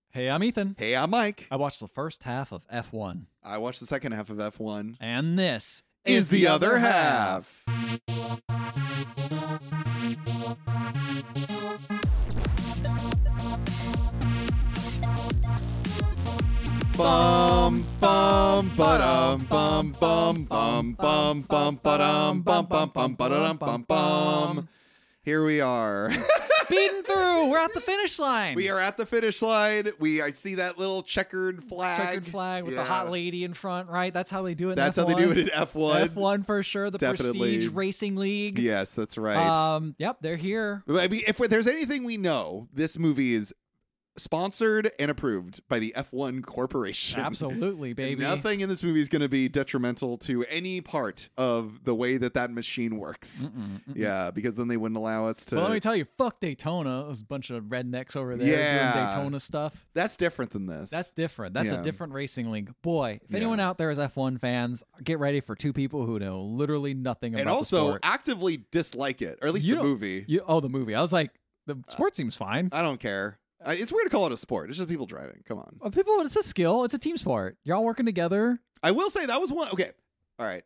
Hey, I'm Ethan. Hey, I'm Mike. I watched the first half of F1. I watched the second half of F1. And this Is the other half. Bum bum ba-dum bum bum bum bum bum ba-dum bum bum bum ba-dum bum bum. Here we are. Speeding through. We're at the finish line. We are at the finish line. I see that little checkered flag. Checkered flag with the hot lady in front, right? That's how they do it in That's F1. how they do it in F1. F1 for sure. The Definitely. Prestige Racing League. Yes, that's right. Yep, they're here. I mean, if there's anything we know, this movie is sponsored and approved by the F1 Corporation. Absolutely, baby. Nothing in this movie is going to be detrimental to any part of the way that machine works. Yeah, because then they wouldn't allow us to. But let me tell you, fuck Daytona. There's a bunch of rednecks over there doing Daytona stuff. That's different than this. That's different. That's Yeah. a different racing league. Boy, if Yeah. anyone out there is F1 fans, get ready for two people who know literally nothing about and the also sport. actively dislike it, or at least You the don't- movie. The movie. I was like, the sport seems fine. I don't care. It's weird to call it a sport. It's just people driving. Come on. People, it's a skill. It's a team sport. You're all working together. I will say that was one. Okay. All right.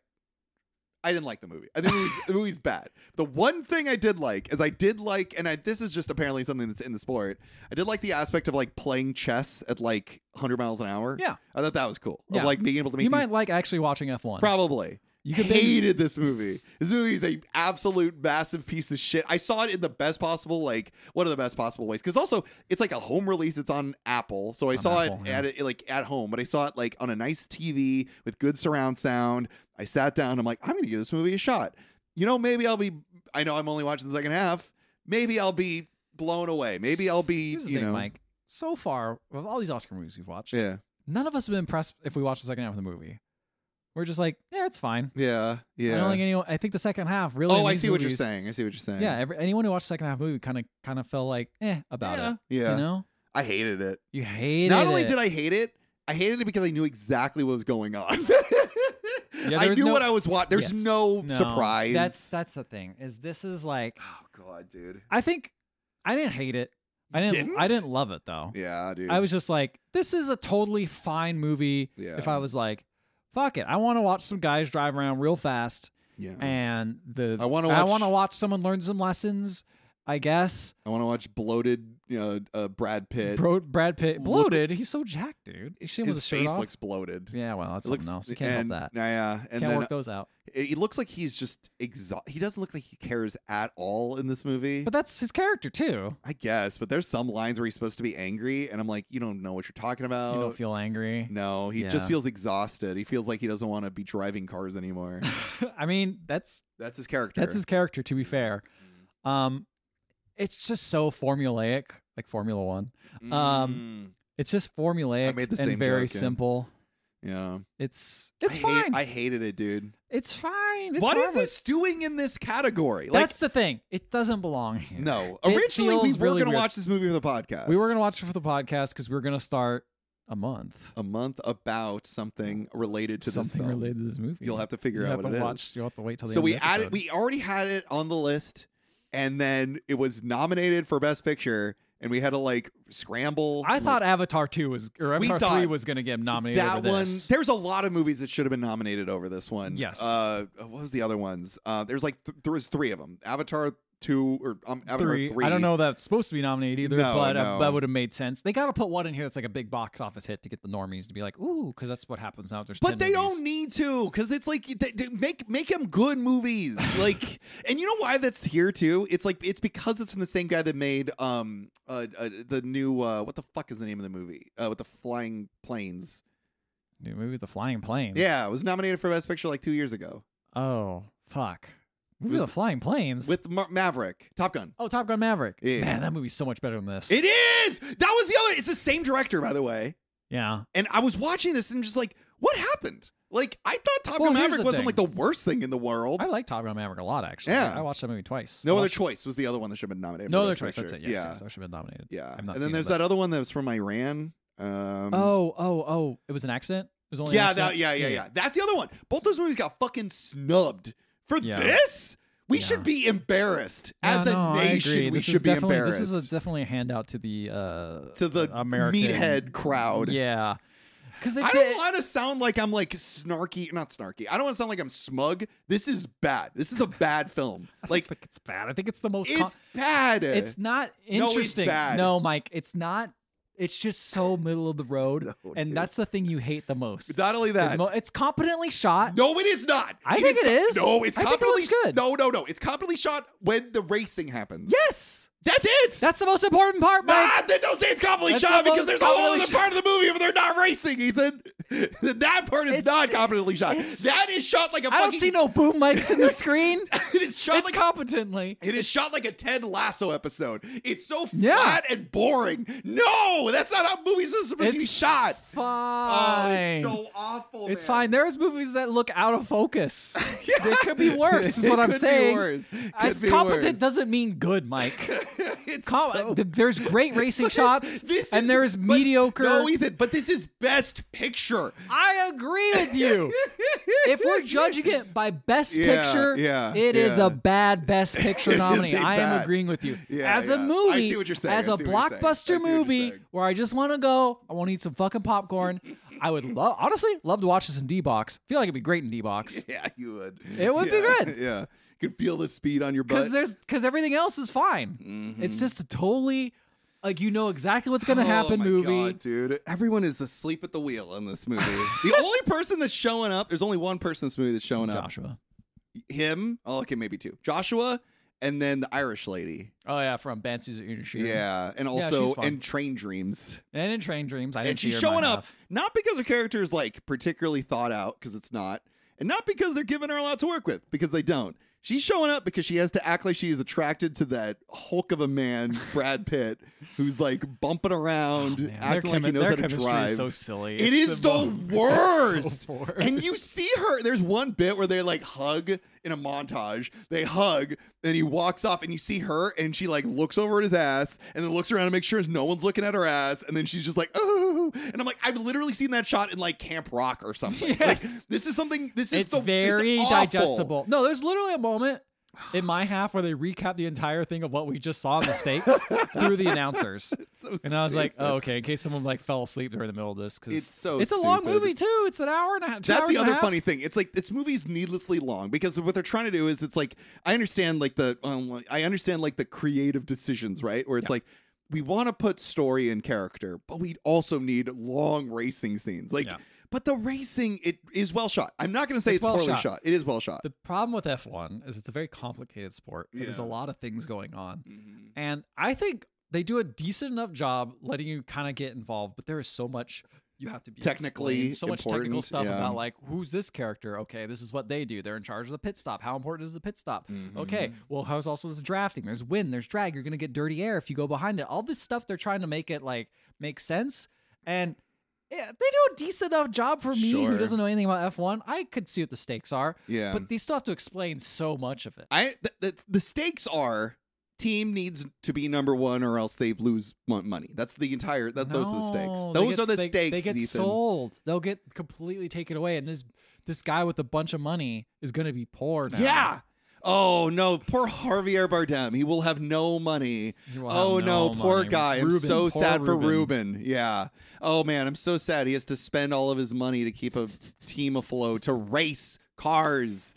I didn't like the movie. I think the movie's bad. The one thing I did like is this is just apparently something that's in the sport. I did like the aspect of like playing chess at like 100 miles an hour. Yeah. I thought that was cool. Yeah. Of like being able to make You these, might like actually watching F1. probably. You could hated this movie. This movie is a absolute massive piece of shit. I saw it in the best possible, like one of the best possible ways. Because also it's like a home release. It's on Apple, so I saw Apple, it at home. But I saw it like on a nice TV with good surround sound. I sat down. I'm like, I'm gonna give this movie a shot. You know, maybe I'll be. I know I'm only watching the second half. Maybe I'll be blown away. Maybe I'll be. Here's the You thing, know, Mike. So far, with all these Oscar movies we've watched, yeah, none of us have been impressed if we watch the second half of the movie. We're just like, yeah, it's fine. yeah. I don't think anyone. I think the second half really. Oh, in I these see what you're movies- saying. I see what you're saying. Yeah, anyone who watched the second half of the movie kind of felt like about it. Yeah. You know, I hated it. you hated Not only it. did I hate it because I knew exactly what was going on. Yeah, I there was knew no- what I was watching. There's Yes. no surprise. That's the thing. This is like, Oh god, dude. I think I didn't hate it. I didn't love it though. Yeah, dude. I was just like, this is a totally fine movie. Yeah. If I was like, fuck it, I want to watch some guys drive around real fast, Yeah. and I wanna want to watch- watch someone learn some lessons. I guess. I want to watch bloated, Brad Pitt. Brad Pitt Look- bloated. He's so jacked, dude. He should with His his shirt face off. looks bloated. Yeah, well, that's It looks something else. You can't help that. Yeah, and Can't then work those out. it looks like he's just he doesn't look like he cares at all in this movie. But that's his character too. I guess, but there's some lines where he's supposed to be angry, and I'm like, you don't know what you're talking about. You don't feel angry. No, he Yeah. just feels exhausted. He feels like he doesn't want to be driving cars anymore. I mean, that's That's his character. his character. To be fair, it's just so formulaic, like Formula One. It's just formulaic I made the and same very joke, yeah. simple. Yeah. It's I fine. I hated it, dude. It's fine. It's What is harmless. this doing in this category? Like, That's the thing. It doesn't belong here. no. It Originally, we feels were really going to weird. watch this movie for the podcast. We were gonna watch it for the podcast because we were gonna start a month. a month about something related to this Something film. related to this movie. You'll have to figure You out have what to it is. watch. You'll have to wait till the So end we of the added. episode. We already had it on the list, and then it was nominated for Best Picture, and we had to like scramble. I thought Avatar 2 was or We Avatar 3 thought was going to get nominated that over one. this. There's a lot of movies that should have been nominated over this one. Yes. What was the other ones? There's like there was three of them. Avatar 2 or Avatar 3. I don't know that's supposed to be nominated either, No, but no. that would have made sense. They got to put one in here that's like a big box office hit to get the normies to be like, ooh, because that's what happens now. There's 10 But they movies. don't need to, because it's like make them good movies. Like, and you know why that's here too? It's like it's because it's from the same guy that made the new what the fuck is the name of the movie with the flying planes? New movie, The Flying Planes. Yeah, it was nominated for Best Picture like 2 years ago Oh, fuck. Movie was- The Flying Planes. with Maverick, Top Gun. Oh, Top Gun Maverick. Yeah. Man, that movie's so much better than this. It is. That was the other. It's the same director, by the way. yeah. And I was watching this and just like, what happened? Like, I thought Top Well, Gun here's Maverick the wasn't thing. like the worst thing in the world. I like Top Gun Maverick a lot, actually. Yeah. I watched that movie twice. No I Other watched- Choice was the other one that should have been nominated. No for Other Best Choice. Picture. That's it. Yes, Yeah. yes, that should have been nominated. Yeah. I've not And then seen there's it, but- that other one that was from Iran. Oh! It was an accident. It was only an Yeah, accident? yeah. That's the other one. Both those movies got fucking snubbed for Yeah. this. We should be embarrassed as No, a I nation. agree. We This should is be definitely- embarrassed This is definitely a handout to the American meathead crowd. Yeah, because I don't want to sound like I'm like snarky, not snarky. I don't want to sound like I'm smug. This is bad. This is a bad film. Like, I think it's bad. I think it's the most. it's bad. It's not No, it's interesting. bad. No, Mike, it's not. It's just so middle of the road, No, and dude. that's the thing you hate the most. Not only that. It's competently shot. No, it is not. I think it is. No, it's I think it competently looks good. No. It's competently shot when the racing happens. Yes, That's it. that's the most important part, Mike. Nah, then don't say it's competently That's shot the because most there's a whole other competently part of the movie where they're not racing, Ethan. That part is It's- not competently shot. it's- That is shot like a I fucking. don't see no boom mics in the screen. It is shot It's like competently. It is shot like a Ted Lasso episode. It's so Yeah. flat and boring. No, that's not how movies are supposed to be It's shot. Oh, fine. it's so awful. It's man. fine. There's movies that look out of focus. Yeah. It could be worse, is It what I'm could be saying. worse. As Could be competent worse. doesn't mean good, Mike. It's so- There's great racing shots, This and is- there's but- mediocre. No, Ethan, but this is Best Picture. I agree with you. If we're judging it by Best Yeah, Picture, yeah, it is yeah. a bad Best Picture It is nominee. a I am bad- agreeing with you. Yeah, As yeah. a movie, I see what you're saying. as I a see what you're saying. I blockbuster see what you're movie saying. where I just want to go, I want to eat some fucking popcorn. I would honestly love to watch this in D-Box. Feel like it'd be great in D-Box. Yeah, you would. It would be Yeah, good. Yeah. You could feel the speed on your butt. Because everything else is fine. Mhm. It's just a totally like you know exactly what's gonna happen oh my movie. God, dude. Everyone is asleep at the wheel in this movie. The only person that's showing up, there's only one person in this movie that's showing up. Joshua. Him. Oh, okay, maybe two. Joshua, and then the Irish lady. Oh yeah, from Bansu's Unishin. Yeah, and she's also fun. in Train Dreams. And in Train Dreams, I And didn't see she's her in my showing up half. not because her character is like particularly thought out, because it's not, and not because they're giving her a lot to work with, because they don't. She's showing up because she has to act like she is attracted to that Hulk of a man, Brad Pitt, who's like bumping around, Man, acting their like he knows how to chemistry drive. is so silly. It It's is the worst. so worst. And you see her. There's one bit where they like hug in a montage. They hug, and he walks off, and you see her, and she like looks over at his ass, and then looks around to make sure no one's looking at her ass, and then she's just like, oh. And I'm like, I've literally seen that shot in like Camp Rock or something. Like, Yes. this is something. This is It's very awful. digestible. No, there's literally a moment in my half where they recap the entire thing of what we just saw in the stakes through the announcers. It's so And I was like, stupid. oh, okay, in case someone like fell asleep during the middle of this, because It's so it's a long stupid. movie too. It's an hour and a half. That's the other funny thing. It's like this movie's needlessly long because what they're trying to do is it's like I understand like the creative decisions, right? Where it's like we want to put story and character, but we also need long racing scenes. Like, Yeah. but the racing it is well shot. I'm not going to say It's it's well poorly shot. shot. It is well shot. The problem with F1 is it's a very complicated sport. There's a Yeah. lot of things going on. Mhm. And I think they do a decent enough job letting you kind of get involved, but there is so much you have to be Technically explained, so much technical important, stuff yeah. about like who's this character? Okay, this is what they do. They're in charge of the pit stop. How important is the pit stop? Mhm. Okay, well, how's also this drafting? There's wind, there's drag. You're gonna get dirty air if you go behind it. All this stuff they're trying to make it like make sense, and yeah, they do a decent enough job for me Sure. who doesn't know anything about F1. I could see what the stakes are, Yeah. but they still have to explain so much of it. The stakes are team needs to be number one or else they lose money. That's the entire those are the stakes. No, they Those get- are the they- stakes. They get Ethan. sold. They'll get completely taken away, and this guy with a bunch of money is going to be poor now. Yeah. Oh no, poor Javier Bardem. He will have no money. He will Oh have no, no poor money. guy. I'm Ruben, so poor sad for Ruben. Ruben. Yeah. Oh man, I'm so sad. He has to spend all of his money to keep a team afloat to race cars.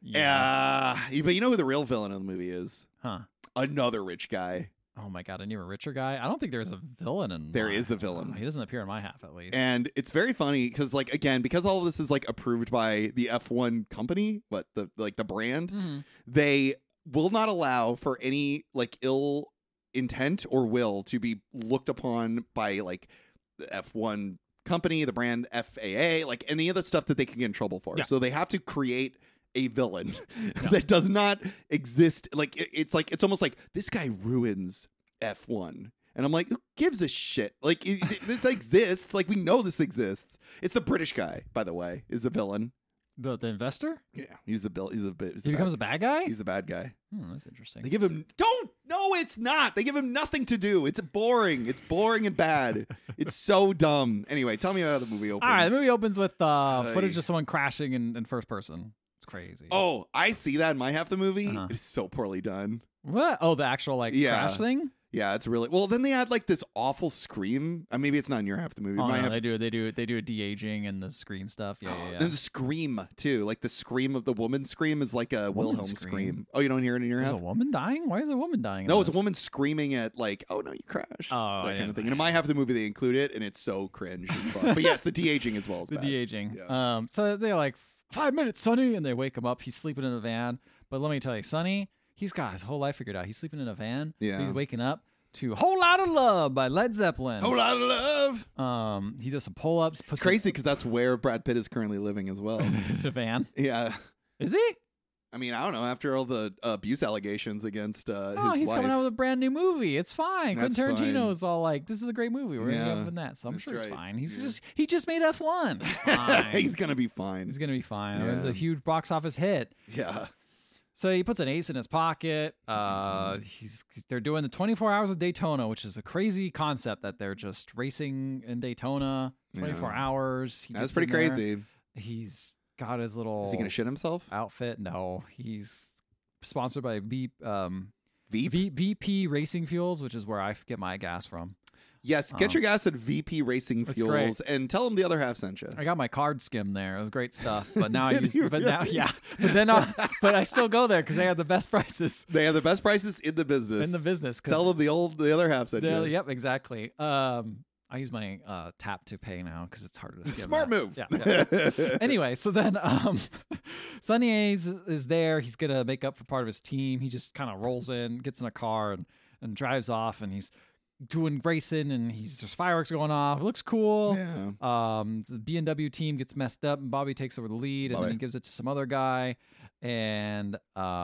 Yeah. But you know who the real villain of the movie is? Huh. Another rich guy. Oh my god, an even richer guy. I don't think there's a villain in. There my- is a villain. He doesn't appear in my half, at least. And it's very funny because, like, again, because all of this is like approved by the F1 company, but the brand, Mhm. they will not allow for any like ill intent or will to be looked upon by like the F1 company, the brand FAA, like any of the stuff that they can get in trouble for. Yeah. So they have to create a villain Yeah. that does not exist. Like it's almost like this guy ruins F1. And I'm like, who gives a shit? Like this exists. Like we know this exists. It's the British guy, by the way, is the villain. The investor? Yeah, he's the bill. He's the bit. He becomes a bad guy? He's the bad guy. That's interesting. They give him no, it's not. They give him nothing to do. It's boring. It's boring and bad. It's so dumb. Anyway, tell me how the movie opens. All right, the movie opens with Hey. footage of someone crashing in first person. It's crazy. Oh, I see that in my half the movie. Uh-huh. It's so poorly done. What? Oh, the actual like Yeah. crash thing? Yeah, it's really well. Then they had like this awful scream. Maybe it's not in your half the movie. Oh, My no, half- they do a de-aging and the screen stuff. Yeah, yeah, yeah. And the scream too, like the scream of the woman scream is like a Woman Wilhelm scream? scream. Oh, you don't hear it in your There's half? a woman dying? Why is a woman dying? No, in it's a this? woman screaming at like, oh no, you crashed. Oh, I that kind didn't- of thing. And in my half of the movie, they include it, and it's so cringe as fuck. But yes, the de-aging as well is The bad. de-aging. Yeah. So they're like, 5 minutes, Sonny, and they wake him up. He's sleeping in a van. But let me tell you, Sonny, he's got his whole life figured out. He's sleeping in a van. Yeah. He's waking up to "Whole Lotta Love" by Led Zeppelin. Whole lot of love. He does some pull-ups. It's crazy because that's where Brad Pitt is currently living as well. The van. Yeah. Is he? I mean, I don't know. After all the abuse allegations against his He's wife. coming out with a brand new movie. It's fine. That's Quentin Tarantino fine. is all like, "This is a great movie. We're Yeah, gonna go in that." So I'm that's sure it's right. fine. Yeah. He just made F1. He's fine. He's gonna be fine. He's gonna be fine. It was Yeah. a huge box office hit. Yeah. So he puts an ace in his pocket. They're doing the 24 Hours of Daytona, which is a crazy concept that they're just racing in Daytona 24 Yeah. hours. He That's gets pretty in there. crazy. He's got his little Is he gonna shit himself? outfit. No, he's sponsored by Veep? VP Racing Fuels, which is where I get my gas from. Yes, get your gas at VP Racing That's Fuels and tell them the other half sent you. I got my card skim there. It was great stuff. But now I Did use, you but now, really? yeah. But then, but I still go there because they have the best prices They have the best prices in the business. in the business. 'cause Tell them the other half sent you. Yep, exactly. I use my tap to pay now because it's harder to skim. Smart that. move. Yeah. Anyway, so then Sonny A's is there. He's gonna make up for part of his team. He just kind of rolls in, gets in a car, and drives off, and he's doing racing, and there's fireworks going off. It looks cool. Yeah. The B&W team gets messed up, and Bobby takes over the lead, and then Bobby. he gives it to some other guy, and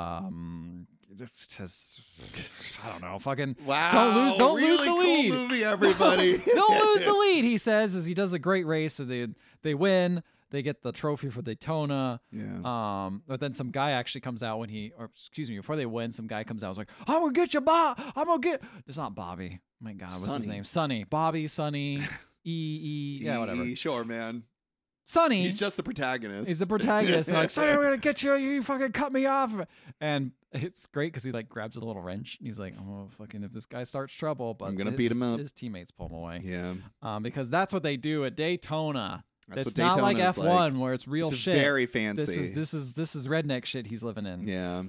it says, I don't know, fucking Wow. don't lose really the cool lead. movie, everybody. Don't lose the lead, he says, as he does a great race. So they win. They get the trophy for Daytona. Yeah. But then some guy actually comes out before they win, some guy comes out and was like, I'm gonna get you, Bob. I'm gonna get. It's not Bobby. Oh my God, what's his Sonny. name? Sonny. Bobby, Sonny, yeah, whatever. Sure, man. Sonny. He's just the protagonist. He's the protagonist. Like, Sonny, I'm gonna get you. You fucking cut me off. And it's great because he like grabs a little wrench. And he's like, oh fucking, if this guy starts trouble, but I'm gonna beat him up. His teammates pull him away. Yeah. Because that's what they do at Daytona. That's It's what not like Daytona's F1 like. where it's real It's shit. very fancy. This is redneck shit he's living in. Yeah.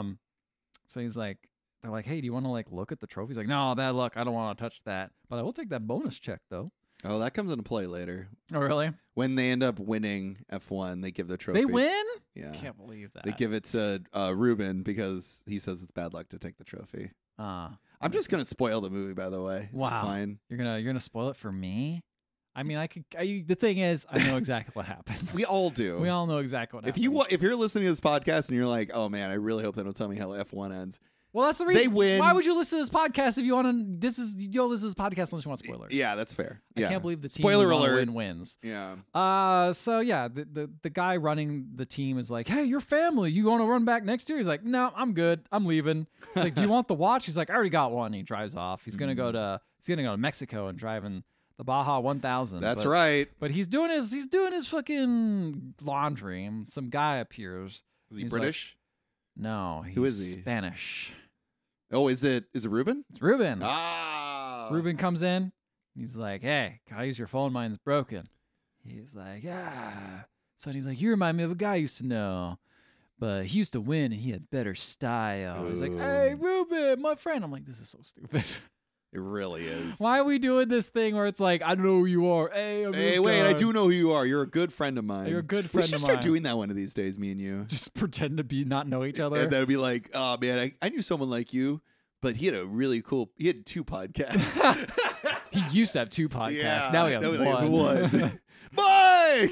So he's like, they're like, hey, do you want to like look at the trophy? He's like, no, bad luck. I don't want to touch that. But I will take that bonus check though. Oh, that comes into play later. Oh, really? When they end up winning F1, they give the trophy. They win? Yeah. I can't believe that. They give it to Ruben because he says it's bad luck to take the trophy. I'm just gonna spoil the movie, by the way. It's Wow. fine. You're gonna spoil it for me? I mean, the thing is, I know exactly what happens. We all do. We all know exactly what happens. If you're listening to this podcast and you're like, oh man, I really hope they don't tell me how F1 ends. Well, that's the reason. They win. Why would you listen to this podcast if you want to? You don't listen to this podcast unless you want spoilers. Yeah, that's fair. I Yeah. can't believe the team Spoiler who wanna alert. win wins. Yeah. So yeah, the guy running the team is like, hey, your family, you want to run back next year? He's like, no, I'm good. I'm leaving. He's like, do you want the watch? He's like, I already got one. He drives off. He's gonna go to Mexico and driving the Baja 1000. That's right. But he's doing his fucking laundry, and some guy appears. Is he He's British? No, he's Who is he? Spanish. Oh, is it Ruben? It's Ruben. Ah. Ruben comes in. He's like, hey, can I use your phone? Mine's broken. He's like, yeah. So he's like, you remind me of a guy I used to know, but he used to win and he had better style. He's like, hey, Ruben, my friend. I'm like, this is so stupid. It really is. Why are we doing this thing where it's like, I don't know who you are. Hey, I'm Hey, this wait, guy. I do know who you are. You're a good friend of mine. You're a good We friend should of start mine. doing that one of these days, me and you. Just pretend to not know each other. And then be like, oh man, I knew someone like you, but he had two podcasts. He used to have two podcasts. Yeah, Now he has one. Mike!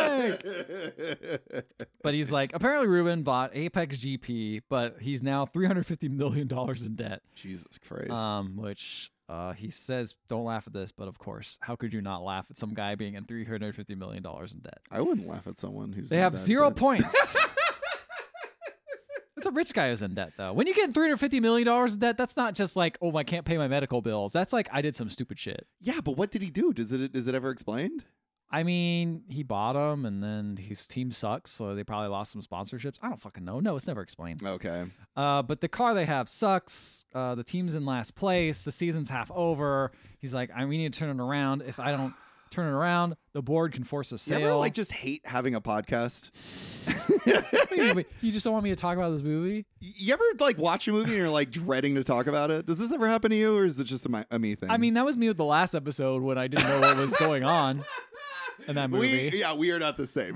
But he's like, apparently Ruben bought Apex GP, but he's now $350 million in debt. Jesus Christ. Which he says, don't laugh at this, but of course, how could you not laugh at some guy being in $350 million in debt? I wouldn't laugh at someone who's They in have that 0 debt. points. It's a rich guy who's in debt, though. When you get $350 million in debt, that's not just like, oh, I can't pay my medical bills. That's like, I did some stupid shit. Yeah, but what did he do? Is it ever explained? I mean, he bought him, and then his team sucks, so they probably lost some sponsorships. I don't fucking know. No, it's never explained. Okay. But the car they have sucks. The team's in last place. The season's half over. He's like, we need to turn it around. If I don't turn it around, the board can force a sale. You ever like just hate having a podcast? You just don't want me to talk about this movie? You ever like watch a movie and you're like dreading to talk about it? Does this ever happen to you, or is it just a me thing? I mean, that was me with the last episode when I didn't know what was going on in that movie. We are not the same.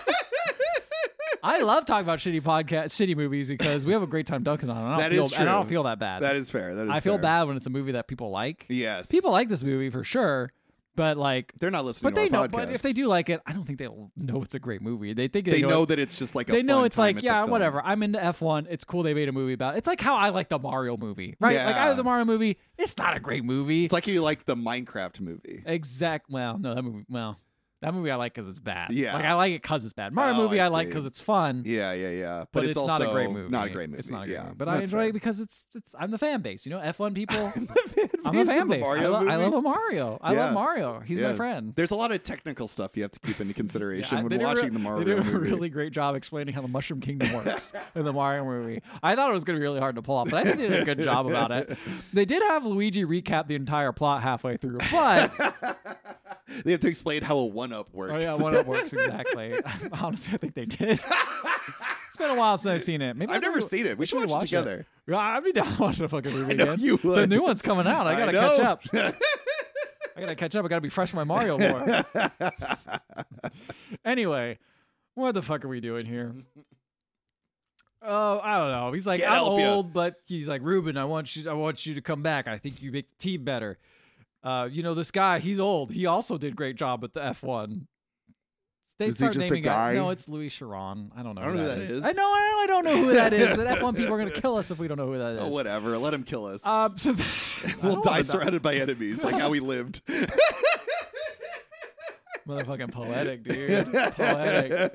I love talking about shitty movies because we have a great time dunking on it. And I don't feel that bad. That is fair. I feel bad when it's a movie that people like. Yes. People like this movie for sure, but like they're not listening to our podcast. But if they do like it, I don't think they'll know it's a great movie. They think they know that it's just like they know it's like, yeah, whatever. I'm into F1. It's cool they made a movie about it. It's like how I like the Mario movie, right? Yeah. Like I like the Mario movie. It's not a great movie. It's like you like the Minecraft movie. That movie I like because it's bad. Yeah. Like I like it because it's bad. Mario movie I like because it's fun. Yeah. But it's also not a great movie. Not a great movie. It's not a great movie. But That's I enjoy fair. it because it's I'm the fan base. You know, F1 people. I'm I'm a fan base. I love a Mario. I love Mario. He's my friend. There's a lot of technical stuff you have to keep into consideration when they watching the Mario They did movie. a really great job explaining how the Mushroom Kingdom works in the Mario movie. I thought it was going to be really hard to pull off, but I think they did a good job about it. They did have Luigi recap the entire plot halfway through, but they have to explain how a 1-up works. Oh yeah, 1-up works exactly. Honestly, I think they did. It's been a while since I've seen it. Maybe I've never seen it. We should watch it together. Yeah, I'd be down to watch the fucking movie I know again. you would. The new one's coming out. I gotta know. catch up. I gotta catch up. I gotta be fresh with my Mario more. Anyway, what the fuck are we doing here? Oh, I don't know. He's like, Can't I'm help ya. old, but he's like, Ruben, I want you to come back. I think you make the team better. You know, this guy, he's old. He also did great job with the F1. Is he just a guy? No, it's Louis Chiron. I don't know. I don't know who that is. I know. I don't know who that is. The F1 people are gonna kill us if we don't know who that is. Oh, whatever. Let him kill us. So we'll die surrounded by enemies, like how we lived. Motherfucking poetic, dude. Poetic.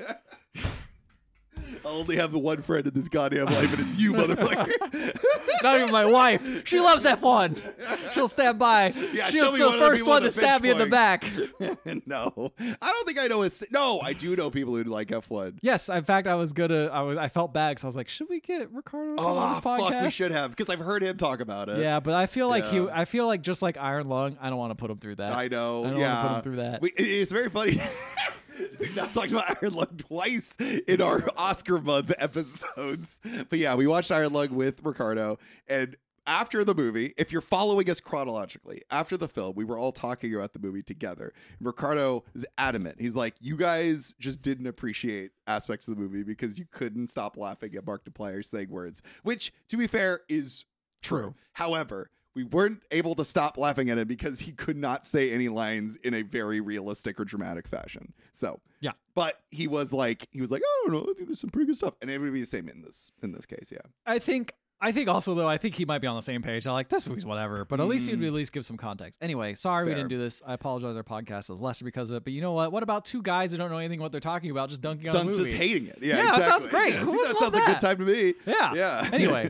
I only have the one friend in this goddamn life, and it's you, motherfucker. Not even my wife. She loves F1. She'll stand by. Yeah, She'll show be me the first one to stab me in the back. No, I don't think I know. No, I do know people who like F1. Yes, in fact, I felt bad because I was like, should we get Ricardo to come on this podcast? Fuck, we should have, because I've heard him talk about it. Yeah, but I feel like I feel like just like Iron Lung, I don't want to put him through that. I know. I don't want to put him through that. It's very funny. We've not talked about Iron Lung twice in our Oscar month episodes. But yeah, we watched Iron Lung with Ricardo. And after the movie, if you're following us chronologically, after the film, we were all talking about the movie together. And Ricardo is adamant. He's like, you guys just didn't appreciate aspects of the movie because you couldn't stop laughing at Mark Duplass saying words, which, to be fair, is true. However, we weren't able to stop laughing at him because he could not say any lines in a very realistic or dramatic fashion. So yeah, but he was like, oh no, I think there's some pretty good stuff, and it would be the same in this case. Yeah, I think also though, I think he might be on the same page. I like this movie's whatever, but at least he'd at least give some context. Anyway, sorry we didn't do this. I apologize. Our podcast is lesser because of it. But you know what? What about two guys who don't know anything what they're talking about, just dunking on a movie? Just hating it. Yeah, exactly. That sounds great. I think that sounds like a good time to me. Yeah. Anyway,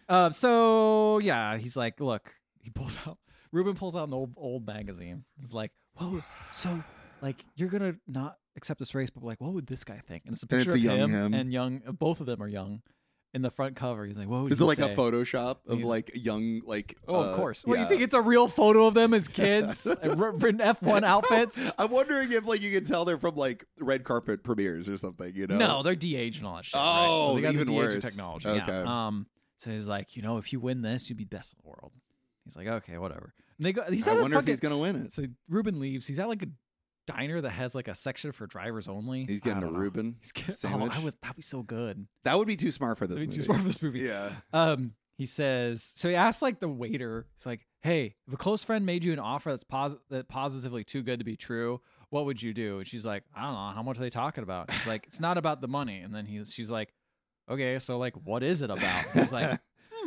so yeah, he's like, look, Ruben pulls out an old magazine. He's like, whoa, so like you're gonna not accept this race, but like, what would this guy think? And it's a picture of him and young. Both of them are young. In the front cover, he's like, "What would is you it like say?" a Photoshop of like young, like? Oh, of course. What, you think it's a real photo of them as kids in F1 outfits? I'm wondering if like you can tell they're from like red carpet premieres or something. You know? No, they're de-aged and all that shit. Oh, right? So they got even the de-aging worse. technology. Okay. Yeah. So he's like, if you win this, you'd be best in the world. He's like, okay, whatever. And I wonder if he's gonna win it. So Ruben leaves. He's at like a diner that has like a section for drivers only. He's getting a Reuben sandwich. That'd be so good. That would be too smart for this movie. Too smart for this movie. Yeah. He says, so he asks like the waiter, he's like, hey, if a close friend made you an offer that's positively too good to be true, what would you do? And she's like, I don't know, how much are they talking about? He's like, it's not about the money. And then she's like, okay, so like, what is it about? He's like,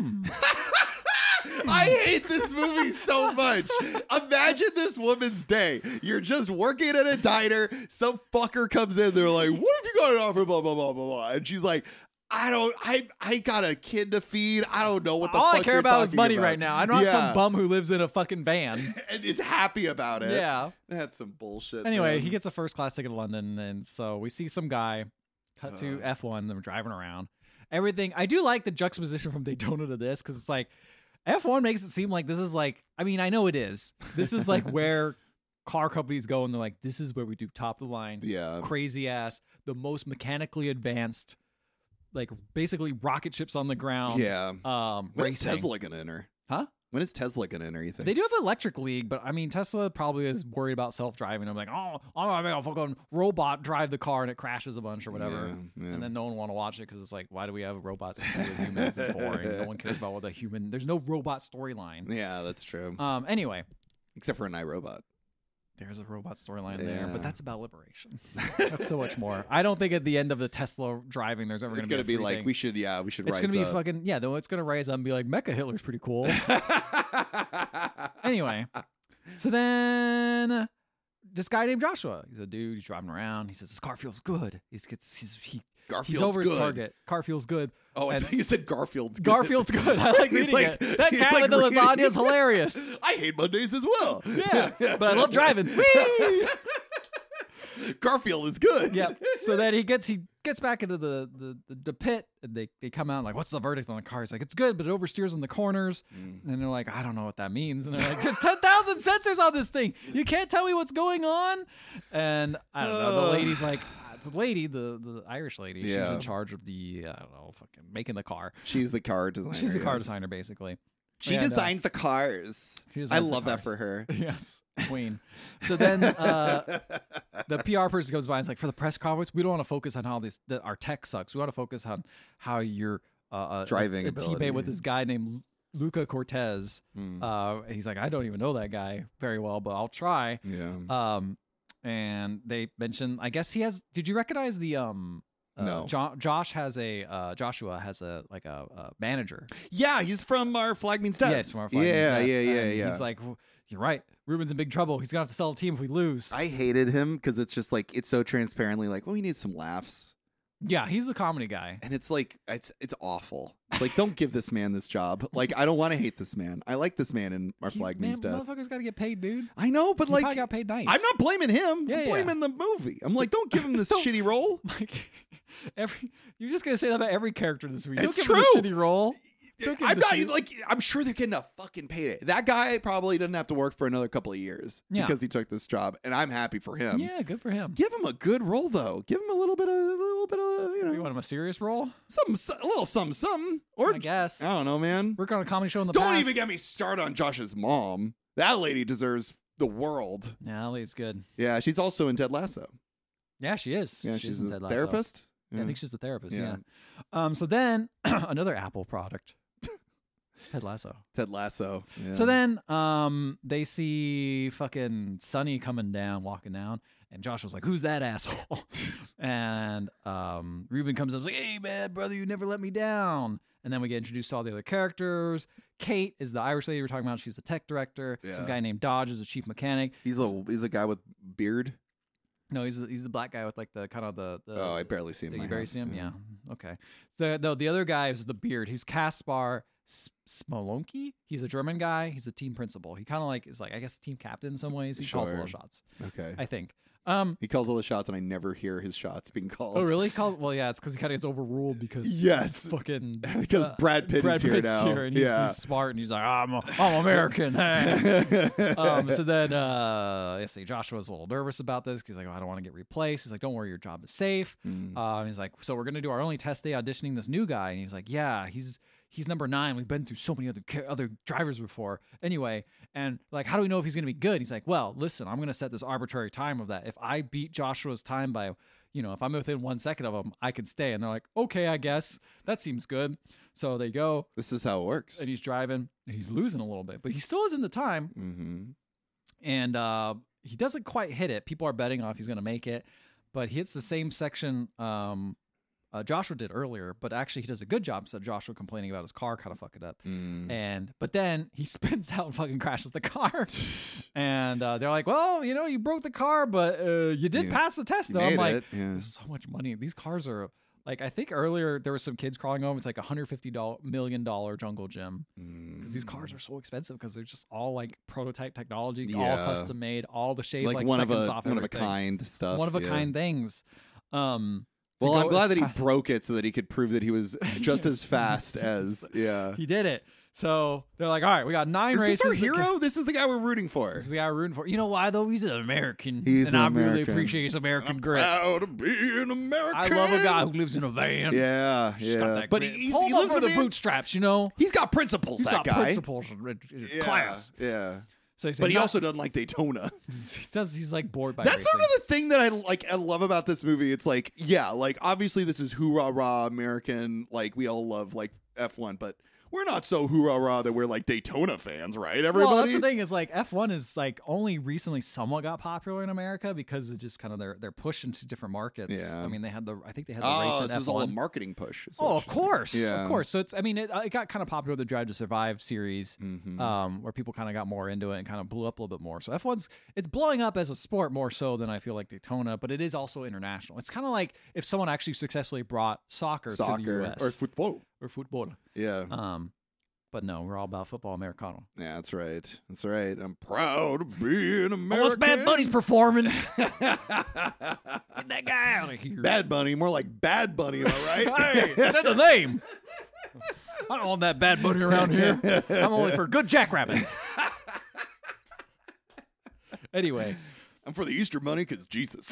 I hate this movie so much. Imagine this woman's day. You're just working at a diner. Some fucker comes in. They're like, what if you got an offer? Blah, blah, blah, blah, blah. And she's like, I got a kid to feed. I don't know what the All fuck I care you're about is talking money about. right now. I'm not Yeah. some bum who lives in a fucking van. And is happy about it. Yeah. That's some bullshit. Anyway, man. he gets a first class ticket to London, and so we see some guy cut to F1. They're driving around. Everything. I do like the juxtaposition from Daytona to this because it's like F1 makes it seem like this is like. I mean, I know it is. This is like where car companies go, and they're like, this is where we do top of the line, Yeah. crazy ass, the most mechanically advanced, like basically rocket ships on the ground. Yeah. When is racing. Tesla gonna enter? Huh? When is Tesla gonna enter? You think? They do have an electric league, but I mean, Tesla probably is worried about self-driving. I'm like, oh, I'm gonna make a fucking robot drive the car and it crashes a bunch or whatever. Yeah. And then no one want to watch it because it's like, why do we have robots compete with humans? It's boring. No one cares about what the human. There's no robot storyline. Yeah, that's true. Anyway, Except for an iRobot. there's a robot storyline there, Yeah. but that's about liberation. That's so much more. I don't think at the end of the Tesla driving, there's ever It's going to gonna be a be free like thing. we should It's rise going to be up. fucking yeah. Though it's going to rise up and be like Mecha Hitler's pretty cool. Anyway, so then this guy named Joshua, he's a dude. He's driving around. He says his car feels good. He's Garfield's over his good. target. Car feels good. Oh, I And- thought you said Garfield's good. Garfield's good. I like He's reading like- it. That he's guy like with the reading- lasagna is hilarious. I hate Mondays as well. Yeah, but I love driving. Whee! Garfield is good. Yep. So then he gets back into the pit, and they come out like, what's the verdict on the car? He's like, it's good, but it oversteers in the corners. And they're like, I don't know what that means. And they're like, there's 10,000 sensors on this thing. You can't tell me what's going on. And I don't know. The lady's like, it's the lady, the Irish lady. She's Yeah. in charge of the I don't know, fucking making the car. She's the car designer. She's a car yes. designer basically. She And, designs the cars. she I designs the love that cars. for her. Yes, queen. So then the PR person goes by and is like, for the press conference, we don't want to focus on how our tech sucks. We want to focus on how you're Driving a ability. teammate with this guy named Luca Cortez. Hmm. He's like, I don't even know that guy very well, but I'll try. Yeah. And they mention, I guess he has. Did you recognize the No. Joshua has a manager. Yeah, he's from our Flag Means Death. Yes, from our Flag Means Yeah, Death. yeah, yeah, And yeah. He's like, you're right. Ruben's in big trouble. He's gonna have to sell a team if we lose. I hated him because it's just like it's so transparently like, well, he needs some laughs, Yeah, he's the comedy guy. and it's like it's awful. It's like, don't give this man this job. Like, I don't want to hate this man. I like this man in our Flag Means Death. Motherfucker's got to get paid, dude. I know, but He like, probably got paid nice. I'm not blaming him. Yeah, I'm yeah. blaming the movie. I'm like, don't give him this Don't- shitty role. like you're just gonna say that about every character this week. It's Don't give him true. a shitty role. Don't give him I'm the not shitty- like I'm sure they're getting a fucking payday. That guy probably doesn't have to work for another couple of years Yeah. because he took this job, and I'm happy for him. Yeah, good for him. Give him a good role though. Give him a little bit of you You know want him a serious role? a little something. Or I guess. I don't know, man. Work on a comedy show in the Don't past. even get me started on Josh's mom. That lady deserves the world. Yeah, that lady's good. Yeah, she's also in Ted Lasso. Yeah, she is. Yeah, she's she's in a Ted Lasso. therapist. Yeah, I think she's the therapist. Yeah. Yeah. So then another Apple product, Ted Lasso. Ted Lasso. Yeah. So then they see fucking Sonny coming down, walking down, and Josh was like, who's that asshole? And Ruben comes up and is like, hey man, brother, you never let me down. And then we get introduced to all the other characters. Kate is the Irish lady we were talking about. She's the tech director. Some Yeah. guy named Dodge is the chief mechanic. he's a guy with beard. No, he's the black guy with like the kind of the Oh, I barely see him. Did in you my barely house. see him? Yeah. Okay. The other guy is the beard. He's Kaspar Smolonki. He's a German guy. He's a team principal. He kind of like is like I guess the team captain in some ways. He calls all Sure. the shots. Okay. I think. He calls all the shots, and I never hear his shots being called. Oh really? Well, yeah. It's because he kind of gets overruled because Yes. fucking Because Brad Pitt is here Pitt's now. here and he's, Yeah. he's smart and he's like I'm American. Hey. So then I say Joshua's a little nervous about this because he's like, oh, I don't want to get replaced. He's like, don't worry, your job is safe. He's like, so we're gonna do our only test day auditioning this new guy, and he's like, yeah, he's number 9. We've been through so many other drivers before. Anyway, and like, how do we know if he's gonna be good? He's like, well, listen, I'm gonna set this arbitrary time of that. If I beat Joshua's time by, if I'm within 1 second of him, I can stay. And they're like, okay, I guess that seems good. So they go, This is how it works. and he's driving, and he's losing a little bit, but he still is in the time. Mm-hmm. And he doesn't quite hit it. People are betting on if he's going to make it, but he hits the same section Joshua did earlier, but actually he does a good job instead of Joshua complaining about his car kind of fuck it up. But then he spins out and fucking crashes the car. And they're like, well, you broke the car, but you did pass the test though. I'm made like, it. Yeah. there's so much money. These cars are Like I think earlier there was some kids crawling over. It's like $150 million jungle gym because these cars are so expensive because they're just all like prototype technology, all custom made, all the shade like one of seconds off a everything. kind stuff, one of a kind things. Well, I'm glad that he broke it so that he could prove that he was just as fast as he did it. So they're like, all right, we got 9 races. Is this our hero? This is the guy we're rooting for. This is the guy we're rooting for. You know why though? He's an American. He's and an I American. really appreciate his American grit. Proud to be an American. I love a guy who lives in a van. Yeah, He's got yeah. that But grit. he Pulled lives over the in bootstraps, you know. He's got principles. He's that got guy. principles, class. Yeah. So But he also doesn't like Daytona. He's like bored by That's racing. sort of the thing that I love about this movie. It's like, yeah, like obviously this is hoorah rah American, like we all love like F1, but we're not so hoorah rah that we're like Daytona fans, right? Everybody. Well, that's the thing is like F1 is like only recently somewhat got popular in America because it's just kind of their push into different markets. Yeah. I mean, I think they had the race at this F1. is all a marketing push. Oh, of course, Yeah. of course. So it's, I mean, it got kind of popular with the Drive to Survive series, Mhm. where people kind of got more into it and kind of blew up a little bit more. So it's blowing up as a sport more so than I feel like Daytona, but it is also international. It's kind of like if someone actually successfully brought soccer to the U.S. or football. or football. Yeah. But no, we're all about football Americano. Yeah, that's right. That's right. I'm proud to be an Oh, American. what's Bad Bunny's performing? Get that guy out of here. Bad Bunny, more like Bad Bunny, am I right? Hey, it's in the name. I don't want that Bad Bunny around here. I'm only for good jackrabbits. Anyway. I'm for the Easter money because Jesus.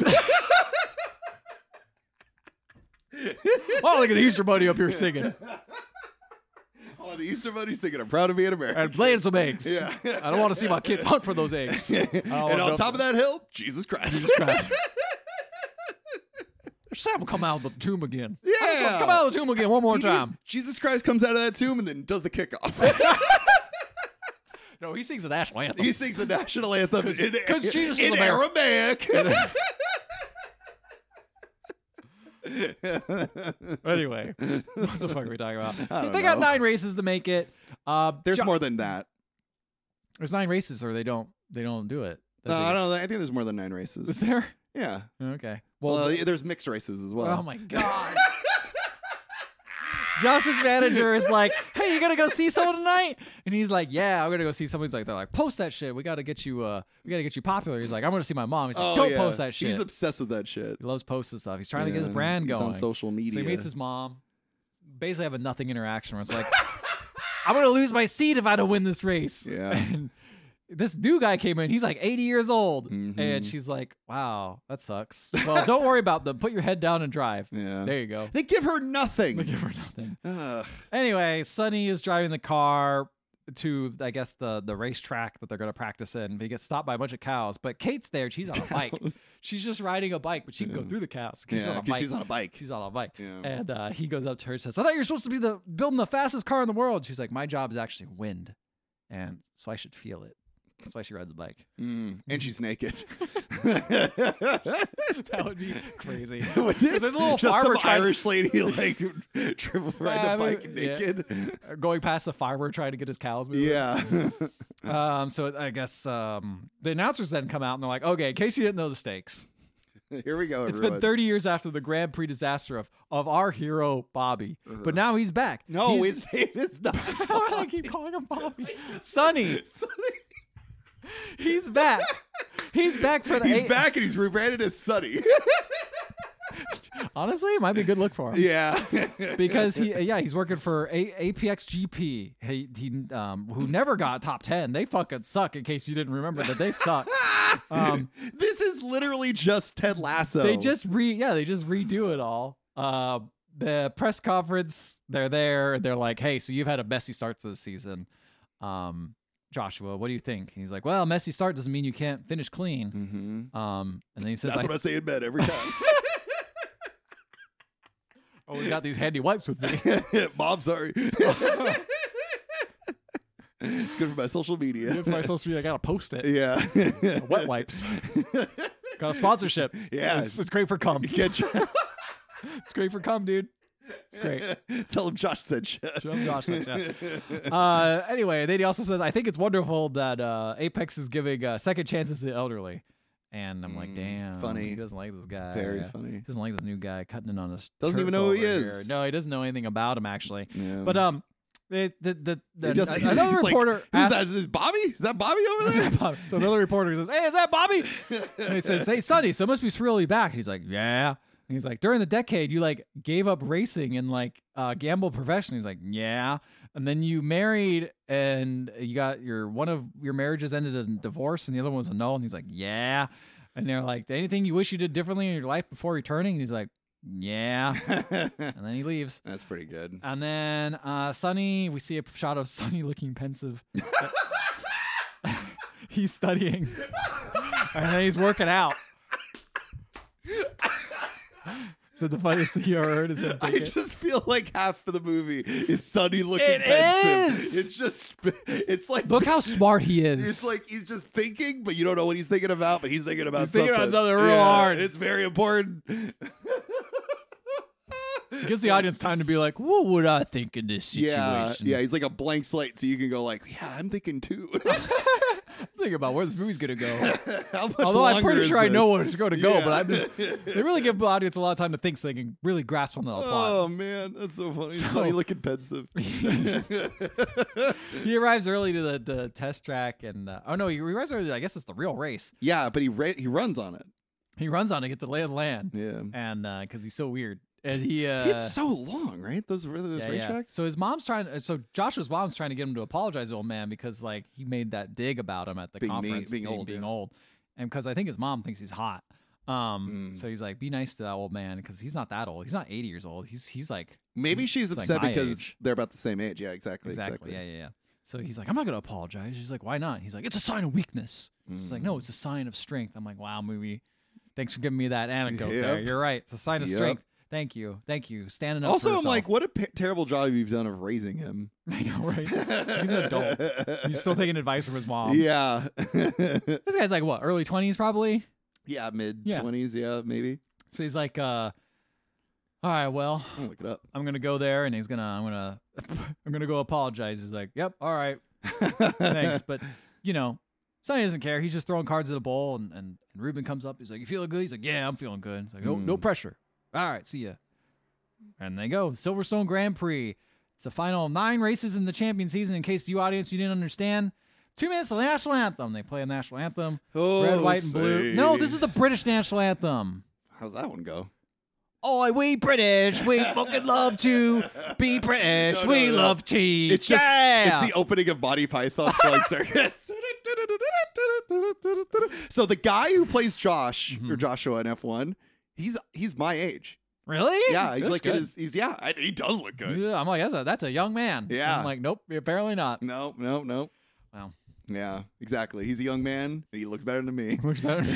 Oh, look at the Easter Bunny up here singing. Oh, the Easter Bunny singing, I'm proud to be an American. And laying some eggs. Yeah. I don't want to see my kids hunt for those eggs. And on top of that hill, Jesus Christ. Jesus Christ. Just have him come out of the tomb again. Yeah. I just want to come out of the tomb again one more time. Jesus Christ comes out of that tomb and then does the kickoff. No, he sings the national anthem. He sings the national anthem 'Cause Jesus is in Aramaic. Anyway, what the fuck are we talking about? I don't They got know. 9 races to make it. There's more than that. There's 9 races, or they don't do it. No, I don't know. I think there's more than 9 Is races. there? Yeah. Okay. Well, there's mixed races as well. Oh my god. Josh's manager is like, "Hey, you gonna go see someone tonight?" And he's like, "Yeah, I'm gonna go see someone." He's like, "They're like, post that shit. We gotta get you popular." He's like, "I'm gonna see my mom." He's like, "Don't post that shit." He's obsessed with that shit. He loves posting stuff. He's trying to get his brand He's going. on social media. So he meets his mom. Basically, have a nothing interaction where it's like, "I'm gonna lose my seat if I don't win this race." Yeah. And this new guy came in. He's like 80 years old, Mhm. and she's like, "Wow, that sucks." Well, don't worry about them. Put your head down and drive. Yeah. There you go. They give her nothing. They give her nothing. Ugh. Anyway, Sonny is driving the car to, I guess, the racetrack that they're going to practice in. He gets stopped by a bunch of cows, but Kate's there. She's on a bike. She's just riding a bike, but she can go through the cows. She's on a 'cause bike. she's on a bike. She's on a bike. Yeah. And he goes up to her and says, "I thought you were supposed to be building the fastest car in the world." She's like, "My job is actually wind, and so I should feel it." That's why she rides a bike. And she's naked. That would be crazy. There's There's a little just farmer some Irish lady like riding a bike naked. going past the farmer trying to get his cows moving. Yeah. So I guess the announcers then come out and they're like, "Okay, in case you didn't know the stakes, Here we go. it's Everyone. been 30 years after the Grand Prix disaster of our hero Bobby, but now he's back." No, He's- his name is not. Why do I keep calling him Bobby? Sonny. Sonny. He's back. He's back for the. He's back and he's rebranded as Sonny. Honestly, it might be a good look for him. Yeah. Because he's working for APX GP. Who never got top 10. They fucking suck. In case you didn't remember that, they suck. This is literally just Ted Lasso. They just redo it all. The press conference, they're there. They're like, "Hey, so you've had a messy start to the season. Joshua, what do you think?" And he's like, "Well, messy start doesn't mean you can't finish clean." And then he says, That's what I say in bed every time. "Always got these handy wipes with me." Mom, sorry. It's good for my social media. If my social media, I gotta post it. Yeah. Wet wipes. Got a sponsorship. Yeah. It's great for cum. Get you. It's great for cum, dude. It's great. Tell him Josh said shit. Show him Josh said shit. Anyway, then he also says, "I think it's wonderful that Apex is giving second chances to the elderly." And I'm like, damn, funny. He doesn't like this guy. Very funny. He doesn't like this new guy cutting in on his. Doesn't even turf know who he over is. here. No, he doesn't know anything about him actually. Yeah. But He doesn't- another he's like, reporter Who's asked, that? Is this Bobby? Is that Bobby over there? So another reporter says, "Hey, is that Bobby?" And he says, "Hey, Sonny, so it must be really back." And he's like, "Yeah." And he's like, "During the decade, you like gave up racing and like gambled professionally." He's like, "Yeah." And then you married, and you got one of your marriages ended in divorce, and the other one was annulled. And he's like, "Yeah." And they're like, "Anything you wish you did differently in your life before returning?" And he's like, "Yeah." And then he leaves. That's pretty good. And then Sonny, we see a shot of Sonny looking pensive. He's studying. And then he's working out. So the funniest thing you ever heard is him I thinking, just feel like half of the movie is Sonny looking It pensive. is! It's just, it's like, look how smart he is. it's like he's just thinking, but you don't know what he's thinking about, but he's thinking about He's thinking about something. something real hard. It's very important. It gives the audience time to be like, what would I think in this situation? Yeah, he's like a blank slate, so you can go like, yeah, I'm thinking too. I'm thinking about where this movie's going to go. How much Although I'm longer pretty is sure I know this? where it's going to go, Yeah. but I'm just, they really give the audience a lot of time to think so they can really grasp on the plot. Oh man, that's so funny. So- Sonny looking pensive. He arrives early to the test track, and he arrives early. I guess it's the real race. Yeah, but he runs on it. He runs on to get the lay of the land, Yeah. and because he's so weird, and he It's so long, right? Those yeah, racetracks. So his mom's so Joshua's mom's trying to get him to apologize to the old man because like he made that dig about him at the Being mean- conference, being old, being yeah. old, and because I think his mom thinks he's hot. So he's like, be nice to that old man because he's not that old. He's not 80 years old. He's like Maybe she's like upset my because age. they're about the same age. Yeah, exactly. Yeah. So he's like, I'm not gonna apologize. She's like, why not? He's like, it's a sign of weakness. She's like, no, it's a sign of strength. I'm like, wow, movie. Thanks for giving me that anecdote there. Yep. You're right. It's a sign of Yep. strength. Thank you. Standing up. Also, for I'm yourself. like, what a terrible job you've done of raising him. I know, right? He's an adult. He's still taking advice from his mom. Yeah. This guy's like what, early 20s probably? Yeah, mid 20s. Yeah, maybe. So he's like, all right, well, I'll look it up. I'm gonna go there, and I'm gonna go apologize. He's like, yep, all right, thanks, but Sonny doesn't care. He's just throwing cards at a bowl, and Ruben comes up. He's like, you feeling good? He's like, yeah, I'm feeling good. He's like, no pressure. All right, see ya. And they go Silverstone Grand Prix. It's the final 9 races in the champion season. In case you audience you didn't understand, 2 minutes of the national anthem. They play a national anthem, red, white, and blue. No, this is the British national anthem. How's that one go? Oi, we British, we fucking love to be British. No, we no. love tea. It's just yeah. it's the opening of Monty Python's Flying Circus. So the guy who plays Josh or Joshua in F1, he's my age. Really? Yeah, he's That's like good. he does look good. Yeah, I'm like, that's a young man. Yeah. I'm like, nope, apparently not. No. Wow. Yeah, exactly. He's a young man, and he looks better than me. Looks better.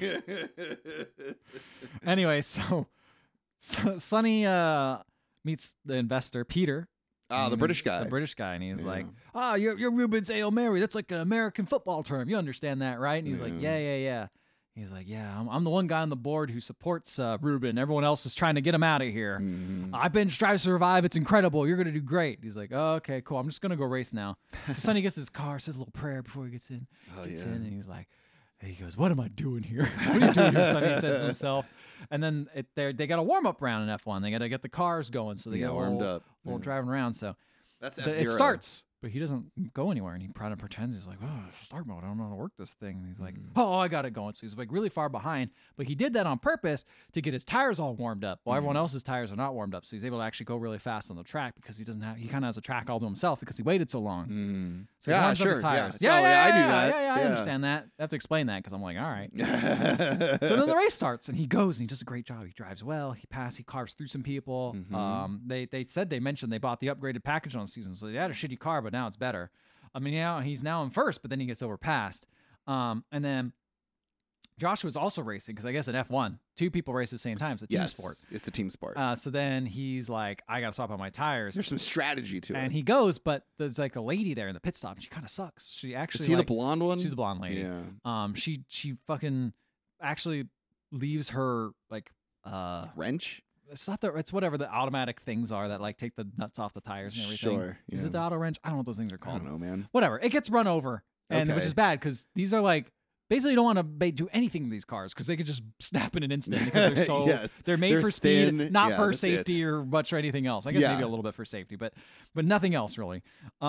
Anyway, so Sonny meets the investor, Peter. The British guy. The British guy. And he's Yeah. like, you're Ruben's Hail Mary. That's like an American football term. You understand that, right? And he's like, yeah. He's like, yeah, I'm the one guy on the board who supports Ruben. Everyone else is trying to get him out of here. I've been Strive to Survive. It's incredible. You're going to do great. He's like, oh, okay, cool. I'm just going to go race now. So Sonny gets his car, says a little prayer before he gets in. Gets in, and he's like, he goes, what am I doing here? What are you doing here, Sonny? He says to himself. And then they got a warm-up round in F1. They got to get the cars going. So they get warmed up. little driving around. So That's it F-Zero. starts, but he doesn't go anywhere, and he kind of pretends he's like, "Oh, it's start mode. I don't know how to work this thing." And he's like, "Oh, I got it going." So he's like really far behind, but he did that on purpose to get his tires all warmed up, while everyone else's tires are not warmed up. So he's able to actually go really fast on the track because he kind of has a track all to himself because he waited so long. So he Yeah, warms up his sure, tires. yeah. Oh, yeah, I knew that. Yeah, I Yeah. understand that. I have to explain that because I'm like, all right. So then the race starts, and he goes, and he does a great job. He drives well. He carves through some people. They mentioned they bought the upgraded package on the season, so they had a shitty car, but now it's better. I mean, he's now in first, but then he gets overpassed. And then Joshua's also racing because I guess in F1, 2 people race at the same time. It's a team sport. It's a team sport. So then he's like, I got to swap out my tires. There's some strategy to And it. he goes, but there's like a lady there in the pit stop, and she kind of sucks. She actually Is he like, the blonde one? She's the blonde lady. Yeah. She fucking actually leaves her like Wrench? it's whatever the automatic things are that like take the nuts off the tires and everything. Sure. Is yeah. it the auto wrench? I don't know what those things are I called. don't know, man. Whatever. It gets run over, and which Okay. is bad because these are like basically you don't want to do anything to these cars because they could just snap in an instant because they're so Yes. they're made They're for speed, thin. not Yeah, for that's safety it. or much or anything else. I guess Yeah. maybe a little bit for safety, but nothing else really.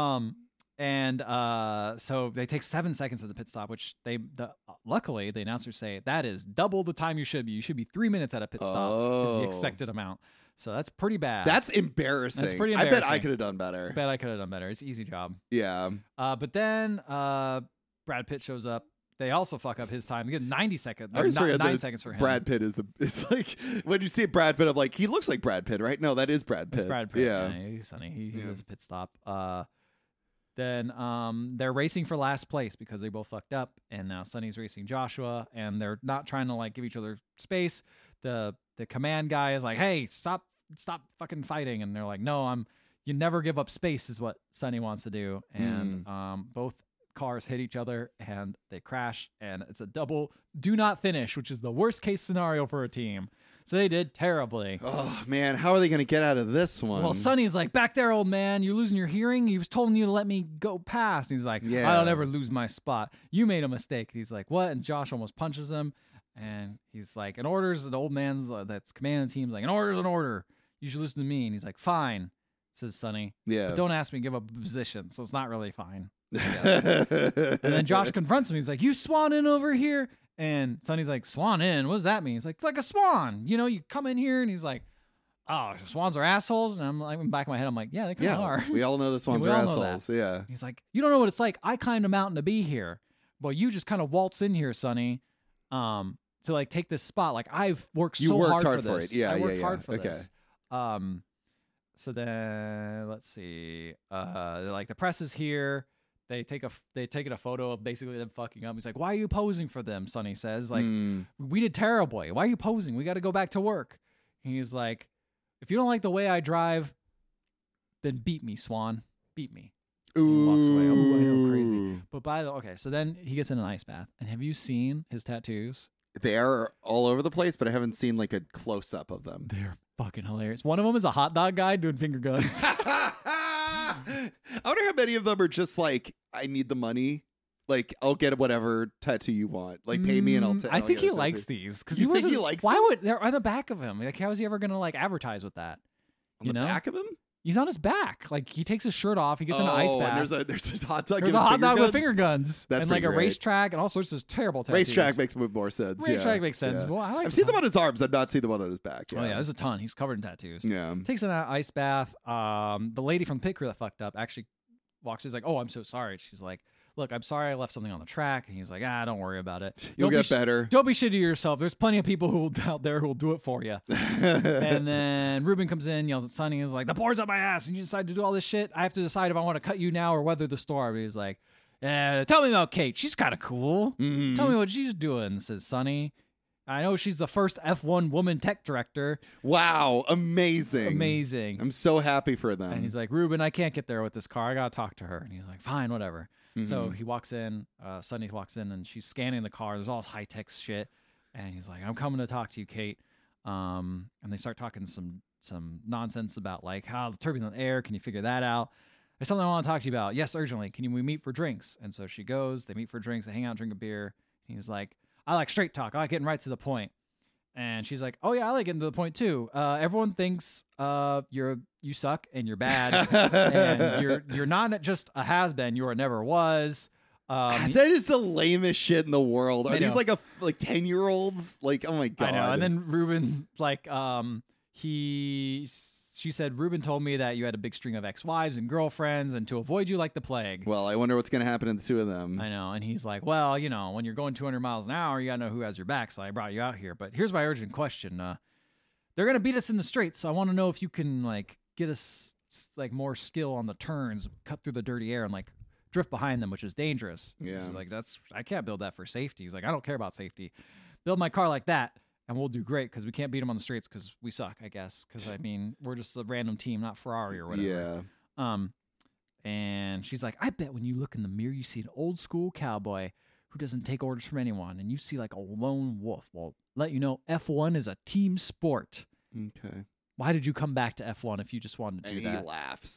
So they take 7 seconds at the pit stop, which luckily the announcers say that is double the time you should be. You should be 3 minutes at a pit stop is the Oh. expected amount. So that's pretty bad. That's embarrassing. That's pretty I bet I embarrassing. could have done better. I bet I could have done better. It's an easy job. Yeah. But then Brad Pitt shows up. They also fuck up his time. They get 90 seconds. I always forget 9 that seconds for him. Brad Pitt is it's like when you see Brad Pitt, I'm like, he looks like Brad Pitt, right? No, that is Brad Pitt. It's Brad Pitt. Yeah. He's funny. He Yeah. does a pit stop. Then they're racing for last place because they both fucked up, and now Sonny's racing Joshua, and they're not trying to like give each other space. The command guy is like, "Hey, stop fucking fighting," and they're like, "No, you never give up space," is what Sonny wants to do, and both cars hit each other and they crash, and it's a double do not finish, which is the worst case scenario for a team. So they did terribly. Oh man, how are they gonna get out of this one? Well, Sonny's like, back there, old man. You're losing your hearing. He was told you to let me go past. And he's like, Yeah. I'll never lose my spot. You made a mistake. And he's like, what? And Josh almost punches him. And he's like, an order's the old man's that's commanding the team's like, an order's an order. You should listen to me. And he's like, fine, says Sonny. Yeah. But don't ask me to give up a position. So it's not really fine. I guess. And then Josh confronts him. He's like, you swan in over here. And Sonny's like, swan in? What does that mean? He's like a swan. You know, you come in here, and he's like, oh, swans are assholes. And I'm like, in the back of my head, I'm like, yeah, they kind of are. We all know the swans we are all know assholes. Yeah. He's like, you don't know what it's like. I climbed a mountain to be here. But you just kind of waltz in here, Sonny, to like take this spot. Like I've worked You so worked hard for this. it. Yeah, I worked yeah. hard for Okay. this. So then let's see. Like the press is here. They take a photo of basically them fucking up. He's like, why are you posing for them? Sonny says, like, we did terribly. Why are you posing? We got to go back to work. He's like, if you don't like the way I drive, then beat me, Swan. Beat me. Ooh. He walks away. Oh, I know, crazy. But okay, so then he gets in an ice bath. And have you seen his tattoos? They are all over the place, but I haven't seen like a close up of them. They're fucking hilarious. One of them is a hot dog guy doing finger guns. I wonder how many of them are just like, I need the money. Like, I'll get whatever tattoo you want. Like, pay me and I'll. I I'll think get he a likes tattoo. these because You think he wasn't- likes Why them? would they're on the back of him? Like, how is he ever gonna like advertise with that? On You the know? back of him. He's on his back. Like he takes his shirt off. He gets in an ice bath. and there's a hot dog. There's giving a hot finger dog with guns? finger guns That's and like a pretty great. racetrack and all sorts of terrible tattoos. Racetrack makes more sense. Racetrack yeah. makes sense. Yeah. Well, I like I've seen them on his arms. I've not seen them on his back. Oh yeah, there's a ton. He's covered in tattoos. Yeah. Takes an ice bath. The lady from the pit crew that fucked up actually walks. He's like, "Oh, I'm so sorry." She's like, "Look, I'm sorry I left something on the track." And he's like, don't worry about it. You'll Don't get be better. Don't be shitty to yourself. There's plenty of people out there who will do it for you." And then Ruben comes in, yells at Sonny, and is like, "The board's up my ass, and you decide to do all this shit. I have to decide if I want to cut you now or weather the storm." And he's like, "Tell me about Kate. She's kind of cool. Mhm. Tell me what she's doing," says Sonny. "I know she's the first F1 woman tech director." Wow, amazing. Amazing. I'm so happy for them. And he's like, "Ruben, I can't get there with this car. I gotta talk to her." And he's like, "Fine, whatever." So Mhm. he walks in. Sonny walks in, and she's scanning the car. There's all this high tech shit, and he's like, "I'm coming to talk to you, Kate." And they start talking some nonsense about like how the turbulent air. Can you figure that out? There's something I want to talk to you about. Yes, urgently. We meet for drinks? And so she goes. They meet for drinks. They hang out, drink a beer. He's like, "I like straight talk. I like getting right to the point." And she's like, "Oh yeah, I like getting to the point too. Everyone thinks you suck and you're bad, and you're not just a has been. You are never was." that is the lamest shit in the world. Are I these know. like 10-year-olds? Like, oh my god. I know. And then Ruben, like, she said, "Ruben told me that you had a big string of ex-wives and girlfriends, and to avoid you like the plague." Well, I wonder what's gonna happen to the two of them. I know. And he's like, "Well, you know, when you're going 200 miles an hour, you gotta know who has your back. So I brought you out here. But here's my urgent question. They're gonna beat us in the straight, so I want to know if you can like get us like more skill on the turns, cut through the dirty air, and like drift behind them, which is dangerous." Yeah. He's like, I can't build that for safety. He's like, "I don't care about safety. Build my car like that, and we'll do great because we can't beat them on the straights because we suck, I guess. Because I mean, we're just a random team, not Ferrari or whatever." Yeah. And she's like, "I bet when you look in the mirror, you see an old school cowboy who doesn't take orders from anyone, and you see like a lone wolf. Well, let you know, F1 is a team sport. Okay. Why did you come back to F1 if you just wanted to And do he that?" laughs.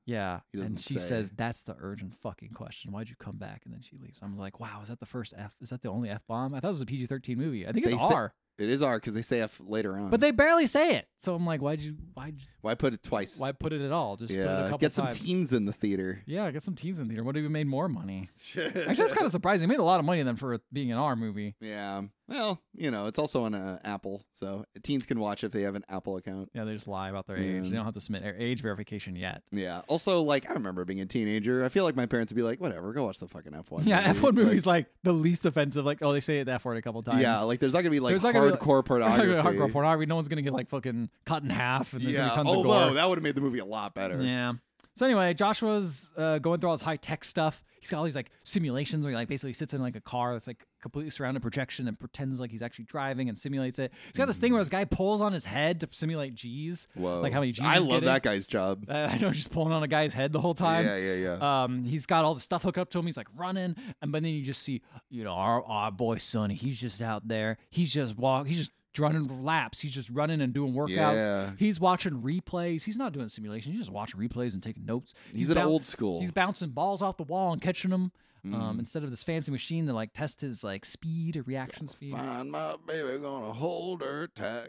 Yeah. He And doesn't she say. says, that's the urgent fucking question. Why'd you come back? And then she leaves. I'm like, wow, is that the first F? Is that the only F bomb? I thought it was a PG-13 movie. I think it's They say- R. It is R because they say F later on. But they barely say it. So I'm like, why Why put it twice? put it at all? Just put it a Yeah, couple get some times. teens in the theater. Yeah, get some teens in theater. Would have even made more money. Actually, that's kind of surprising. It made a lot of money then for it being an R movie. Yeah. Well, it's also on Apple, so teens can watch if they have an Apple account. Yeah, they just lie about their age. Yeah. They don't have to submit age verification yet. Yeah. Also, like, I remember being a teenager. I feel like my parents would be like, whatever, go watch the fucking F1. Yeah, movie. F1 movie's like the least offensive. Like, oh, they say it the F word a couple times. Yeah, like there's not gonna be like There's not gonna be, hardcore pornography. Hardcore pornogaphy. No one's gonna get like fucking cut in half, and there's gonna Yeah, be tons of although gore. that would have made the movie a lot better. Yeah. So anyway, Joshua's going through all his high tech stuff. He's got all these like simulations where he like basically sits in like a car that's like completely surrounded projection and pretends like he's actually driving and simulates it. He's got this thing where this guy pulls on his head to simulate G's. Whoa. Like how many G's I he's love getting. that guy's job. I know, just pulling on a guy's head the whole time. Yeah. He's got all the stuff hooked up to him. He's like running, but then you just see, our boy Sonny. He's just out there. He's just running laps. He's just running and doing workouts. Yeah. He's watching replays. He's not doing simulation. He's just watching replays and taking notes. He's an old school. He's bouncing balls off the wall and catching them. Instead of this fancy machine to like test his like speed or reaction speed. Find my baby, gonna hold her tight.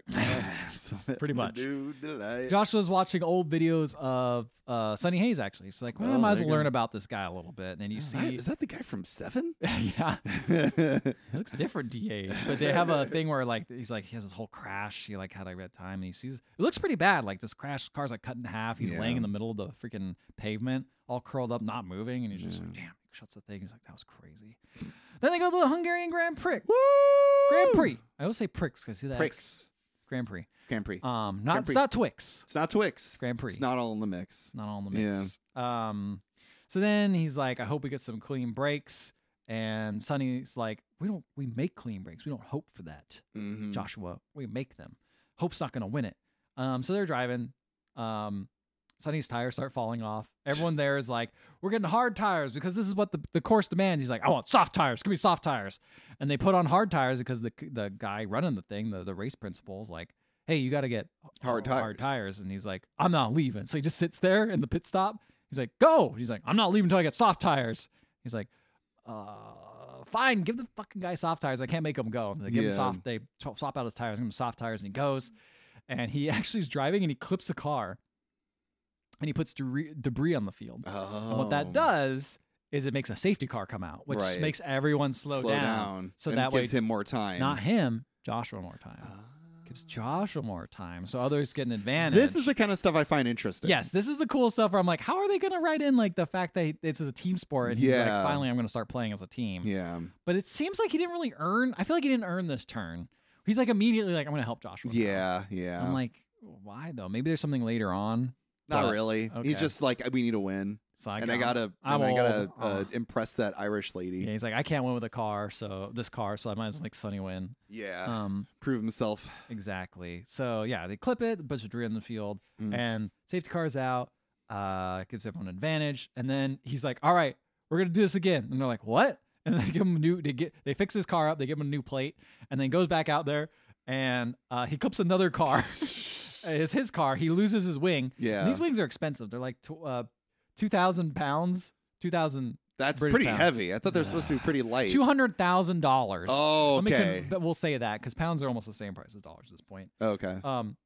Pretty much. Do delight. Joshua's watching old videos of Sonny Hayes, actually. It's like, well, I Oh, might as there well you learn go. about this guy a little bit. And then you see, Is that the guy from Seven? yeah, it looks different DH. But they have a thing where like he has this whole crash. He like had I read time, and he sees it looks pretty bad. Like this crash, car's like cut in half. He's Yeah. laying in the middle of the freaking pavement, all curled up, not moving, and he's just like, damn. He shuts the thing. He's like, that was crazy. Then they go to the Hungarian Grand Prix. Woo! Grand Prix. I always say pricks because see that Pricks. Grand Prix. Grand Prix. Not Grand it's Prix. not Twix. It's not Twix. It's Grand Prix. It's not all in the mix. Not all in the mix. So then he's like, I hope we get some clean breaks. And Sonny's like, we make clean breaks. We don't hope for that. Mhm. Joshua, we make them. Hope's not gonna win it. So they're driving. Sonny's tires start falling off. Everyone there is like, we're getting hard tires because this is what the course demands. He's like, I want soft tires. Give me soft tires. And they put on hard tires because the guy running the thing, the race principal is like, hey, you got to get Hard tires. And he's like, I'm not leaving. So he just sits there in the pit stop. He's like, go. He's like, I'm not leaving until I get soft tires. He's like, fine, give the fucking guy soft tires. I can't make him go. They give him Yeah. soft. They swap out his tires, give him soft tires, and he goes. And he actually is driving, and he clips the car, and he puts debris on the field. Oh. And what that does is it makes a safety car come out, which Right. makes everyone slow down. So and that way, gives him more time. not him, Joshua more time. Gives Joshua more time, so others get an advantage. This is the kind of stuff I find interesting. Yes, this is the cool stuff where I'm like, how are they going to write in like the fact that this is a team sport? And he's like, Yeah. finally, I'm going to start playing as a team. Yeah. But it seems like he didn't really earn. I feel like he didn't earn this turn. He's like immediately like, I'm going to help Joshua. now. Yeah. Yeah. I'm like, why though? Maybe there's something later on. Not but- really. okay. He's just like, we need to win. So And I gotta impress that Irish lady. Yeah, he's like, I can't win with a car, so I might as well make Sonny win. Yeah. Prove himself. Exactly. So yeah, they clip it, a bunch of debris in the field, and safety car's out. Gives everyone an advantage, and then he's like, "All right, we're gonna do this again." And they're like, "What?" And they give him a new. They fix his car up. They give him a new plate, and then goes back out there, and he clips another car. It's his car. He loses his wing. Yeah. And these wings are expensive. They're like 2,000 pounds. 2,000. That's British pretty pound. heavy. I thought they were supposed to be pretty light. $200,000. Oh, okay. But we'll say that because pounds are almost the same price as dollars at this point. Okay.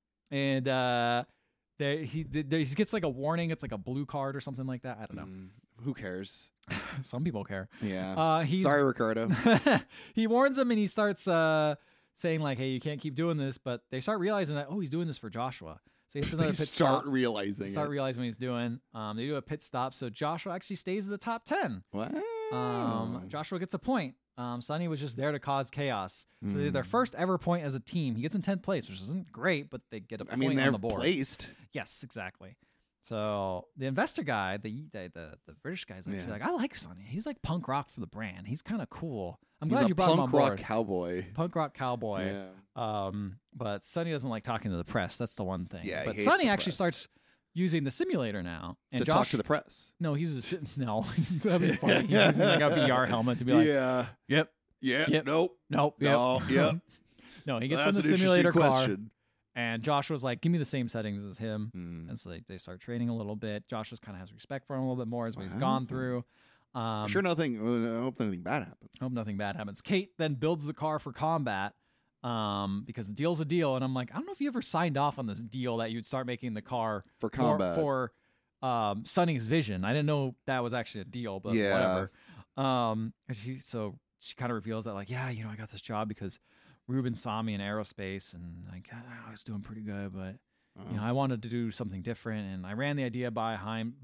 And he gets like a warning. It's like a blue card or something like that. I don't know. Who cares? Some people care. Yeah. He's Sorry, Ricardo. he warns him and he starts saying like, "Hey, you can't keep doing this." But they start realizing that he's doing this for Joshua. So he hits another They pit start stop. realizing Start it. realizing what he's doing. They do a pit stop, so Joshua actually stays in the top 10. Wow. Joshua gets a point. Sonny was just there to cause chaos. So they their first ever point as a team. He gets in 10th place, which isn't great, but they get a point they're on the board. placed. Yes, exactly. So the investor guy, the British guy's actually like, I like Sonny. He's like punk rock for the brand. He's kind of cool. I'm He's glad a you brought him on punk rock board. cowboy. Punk rock cowboy. Yeah. But Sonny doesn't like talking to the press. That's the one thing. Yeah, he but hates Sonny the actually press. starts using the simulator now. And To Josh, talk to the press. no, no, that'd be funny. He's using like a VR helmet to be like, yeah. yep, Yeah. Yep. Nope. nope, yep. No. Yep. No, he gets That's in the an simulator interesting car. question. And Josh was like, give me the same settings as him. Mm. And so they start training a little bit. Josh just kind of has respect for him a little bit more as what he's Wow. gone through. Sure, nothing. I hope nothing bad happens. Hope nothing bad happens. Kate then builds the car for combat because the deal's a deal. And I'm like, I don't know if you ever signed off on this deal that you'd start making the car For combat. for Sonny's vision. I didn't know that was actually a deal, but Yeah. whatever. And she kind of reveals that, like, yeah, I got this job because Ruben saw me in aerospace, and like I was doing pretty good, but I wanted to do something different, and I ran the idea by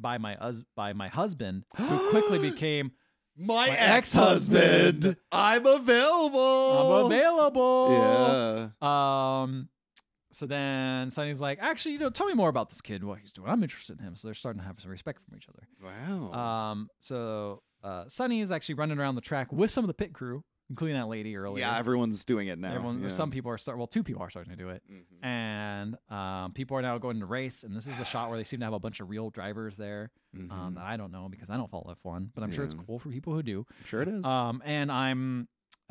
my husband, who quickly became my ex-husband. ex-husband. I'm available. I'm available. Yeah. So then Sonny's like, actually, tell me more about this kid, what he's doing. I'm interested in him. So they're starting to have some respect from each other. Wow. So Sonny is actually running around the track with some of the pit crew, including that lady earlier. Yeah, everyone's doing it now. Yeah. Some people are two people are starting to do it, Mhm. and people are now going to race. And this is the shot where they seem to have a bunch of real drivers there Mhm. that I don't know because I don't follow F1, but I'm sure it's Yeah. cool for people who do. I'm sure it is. And I'm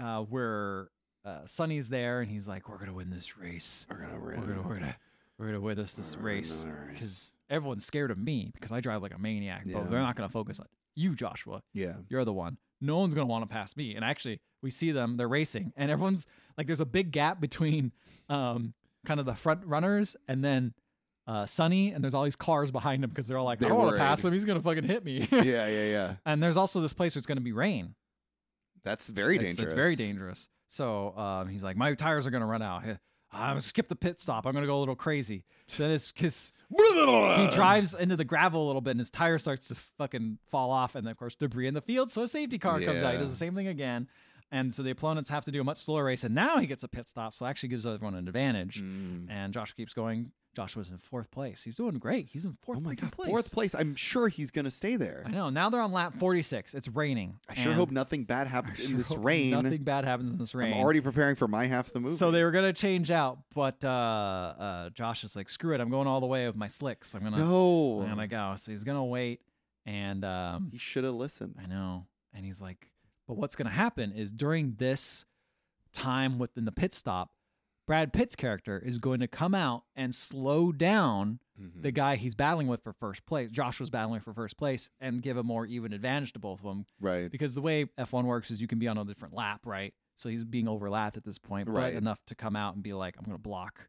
where Sonny's there, and he's like, "We're gonna win this race. We're gonna We're gonna win this race another race." because everyone's scared of me because I drive like a maniac. Yeah. But they're not gonna focus on you, Joshua. Yeah. You're the one. No one's gonna want to pass me." And actually, we see them. They're racing, and everyone's like, there's a big gap between kind of the front runners and then Sonny, and there's all these cars behind him because they're all like, I They're don't want to worried. pass him. He's gonna fucking hit me. Yeah. And there's also this place where it's gonna be rain. That's very dangerous. It's very dangerous. So he's like, my tires are gonna run out. I'm gonna skip the pit stop. I'm gonna go a little crazy. So then it's because he drives into the gravel a little bit, and his tire starts to fucking fall off, and then, of course, debris in the field. So a safety car comes out. He Yeah. does the same thing again, and so the opponents have to do a much slower race. And now he gets a pit stop, so it actually gives everyone an advantage. Mm. And Josh keeps going. Joshua's in 4th place. He's doing great. He's in 4th Oh my God, place. 4th place. I'm sure he's gonna stay there. I know. Now they're on lap 46. It's raining. I sure and hope nothing bad I happens in sure this hope rain. Nothing bad happens in this rain. I'm already preparing for my half of the movie. So they were gonna change out, but Josh is like, "Screw it! I'm going all the way with my slicks. I'm gonna go." So he's gonna wait, and He should have listened. I know. And he's like, "But what's gonna happen is during this time within the pit stop, Brad Pitt's character is going to come out and slow down Mhm. the guy he's battling with for first place. Josh was battling for first place, and give a more even advantage to both of them." Right. Because the way F1 works is you can be on a different lap, right? So he's being overlapped at this point, Right. but enough to come out and be like, I'm going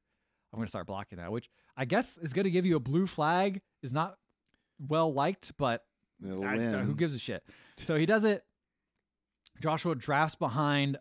to start blocking that, which I guess is going to give you a blue flag. Is not well liked, but It'll who win. gives a shit? So he does it. Joshua drafts behind,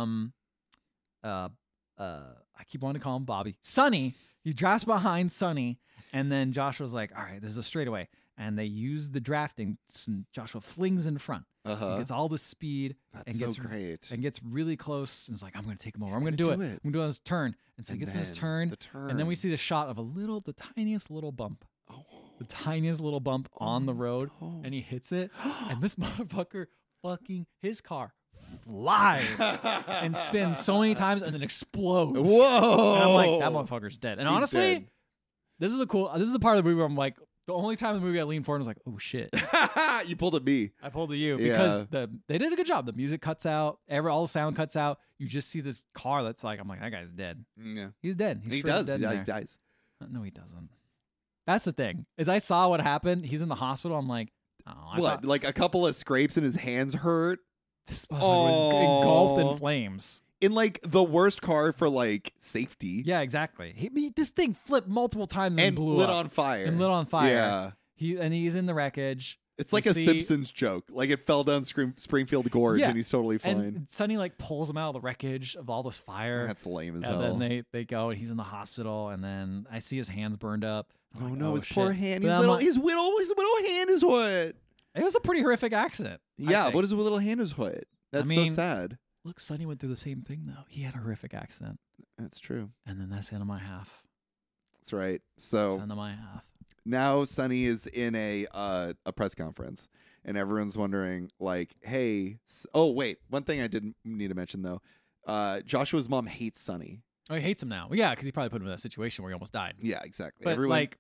I keep wanting to call him Bobby. Sonny. He drafts behind Sonny, and then Joshua's like, all right, this is a straightaway. And they use the drafting, and Joshua flings in front. Uh-huh. Gets all the speed That's and so gets great. and gets really close and is like, I'm going to take him over. He's I'm going to gonna do do it. it. I'm going to do his turn. And so he And gets in his then turn, the turn. and then we see the shot of the tiniest little bump. Oh. The tiniest little bump on the road, no. and he hits it, and this motherfucker his car flies and spins so many times and then explodes. Whoa! And I'm like, that motherfucker's dead. And He's honestly, dead. this is the part of the movie where I'm like, the only time in the movie I leaned forward and was like, oh shit. You pulled a B. I pulled the U Yeah. because they did a good job. The music cuts out, all the sound cuts out. You just see this car that's like, I'm like, that guy's dead. Yeah. He's dead. He's He straight up does. dead in Yeah, there. he dies. No, he doesn't. That's the thing. Is I saw what happened. He's in the hospital. I'm like, oh, I What? thought Like a couple of scrapes and his hands hurt? this motherfucker was engulfed Oh. in flames. In like the worst car for like safety. Yeah, exactly. This thing flipped multiple times and, And blew lit up. on fire. And lit on fire. Yeah. He's in the wreckage. It's like You a see- Simpsons joke. Like it fell down Springfield Gorge Yeah. and he's totally fine. And Sonny like pulls him out of the wreckage of all this fire. That's lame as and hell. then they go and he's in the hospital, and then I see his hands burned up. I'm Oh like, no, his shit. poor hand. But I'm like, His little hand is what? it was a pretty horrific accident. I Yeah, think. what his little hand is what? That's mean- so sad. Look, Sonny went through the same thing though. He had a horrific accident, That's true. and then that's the end of my half. That's right. That's So the end of my half. now Sonny is in a press conference, and everyone's wondering, like, hey, oh wait, one thing I didn't need to mention though, Joshua's mom hates Sonny. Oh, he hates him now. Yeah, because he probably put him in that situation where he almost died. Yeah, exactly. But Everyone, like,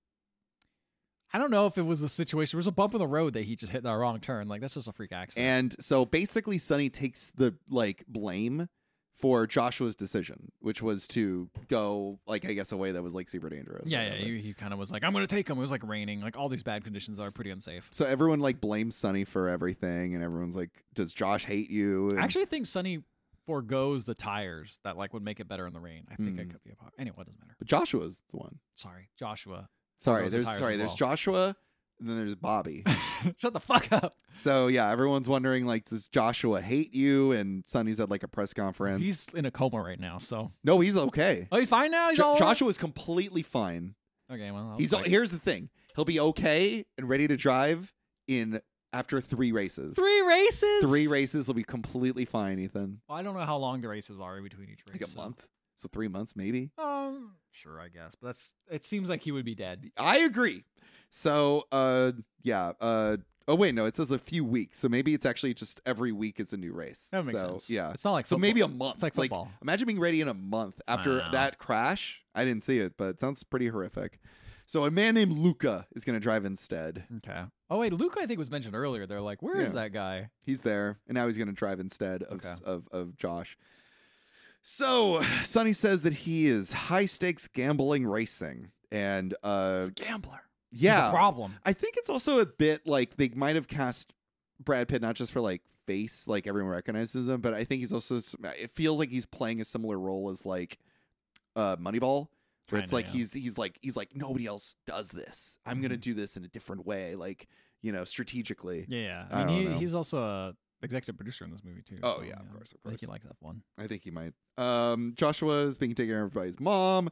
I don't know if it was a situation. There was a bump in the road that he just hit that wrong turn. Like that's just a freak accident. and so basically, Sonny takes the like blame for Joshua's decision, which was to go, like, I guess a way that was like super dangerous. or Yeah, whatever. he kind of was like, I'm gonna take him. It was like raining. Like all these bad conditions are pretty unsafe. So everyone like blames Sonny for everything, and everyone's like, "Does Josh hate you?" And I actually think Sonny forgoes the tires that like would make it better in the rain. I think it Mm. could be a anyway. It doesn't matter. but Joshua's the one. Sorry, Joshua. Sorry, Forgoes the tires as there's well. Joshua, and then there's Bobby. Shut the fuck up. So yeah, everyone's wondering like, does Joshua hate you? And Sonny's at like a press conference. He's in a coma right now. So No, he's okay. he's fine now. He's all right? Joshua's completely fine. Okay, well, He's here's the thing. He'll be okay and ready to drive in after 3 races. 3 races. 3 races will be completely fine, Ethan. Well, I don't know how long the races are in between each race. Like a month. So 3 months maybe. Sure, I guess, but it seems like he would be dead. I agree. So yeah. Oh wait, no, it says a few weeks. So maybe it's actually just every week is a new race. That makes So, sense. Yeah. It's not like So football. maybe a month. It's like football. Imagine being ready in a month after Wow. that crash. I didn't see it, but it sounds pretty horrific. So a man named Luca is going to drive instead. Okay. Oh wait, Luke I think was mentioned earlier. They're like, where is Yeah. that guy? He's there, and now he's going to drive instead of, Okay. of Josh. So Sonny says that he is high stakes gambling racing, and He's a gambler. yeah, He's a problem. I think it's also a bit like they might have cast Brad Pitt not just for like face, like everyone recognizes him, but I think he's also. It feels like he's playing a similar role as like Moneyball, where it's Kinda, like yeah. he's like nobody else does this. I'm gonna do this in a different way, like strategically. Yeah. I I mean, don't know. he's also a executive producer in this movie too. Oh, so, yeah, of course. I think he likes F1. I think he might. Joshua is being taken care of by his mom.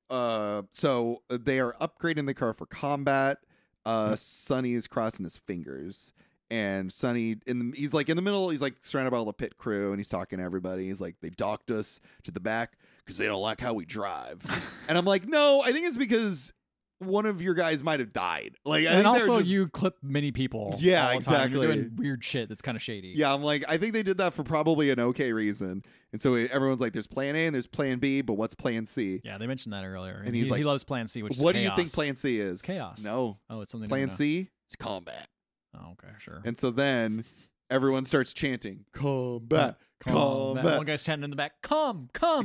So they are upgrading the car for combat. Sonny is crossing his fingers, and Sonny he's like in the middle. He's like surrounded by all the pit crew, and he's talking to everybody. He's like, they docked us to the back because they don't like how we drive. And I'm like, no, I think it's because one of your guys might have died. Like, I And think they're also, just- you clip many people. Yeah, all the time. You're exactly. doing weird shit that's kind of shady. Yeah, I'm like, I think they did that for probably an okay reason. And so everyone's like, there's plan A and there's plan B, but what's plan C? Yeah, they mentioned that earlier. And he's he like, loves Plan C, which is What do you chaos. think plan C is? Chaos. No. Oh, it's something. Plan new. C? It's combat. Oh, okay, sure. And so then everyone starts chanting, combat, combat. One guy's chanting in the back, come. Come.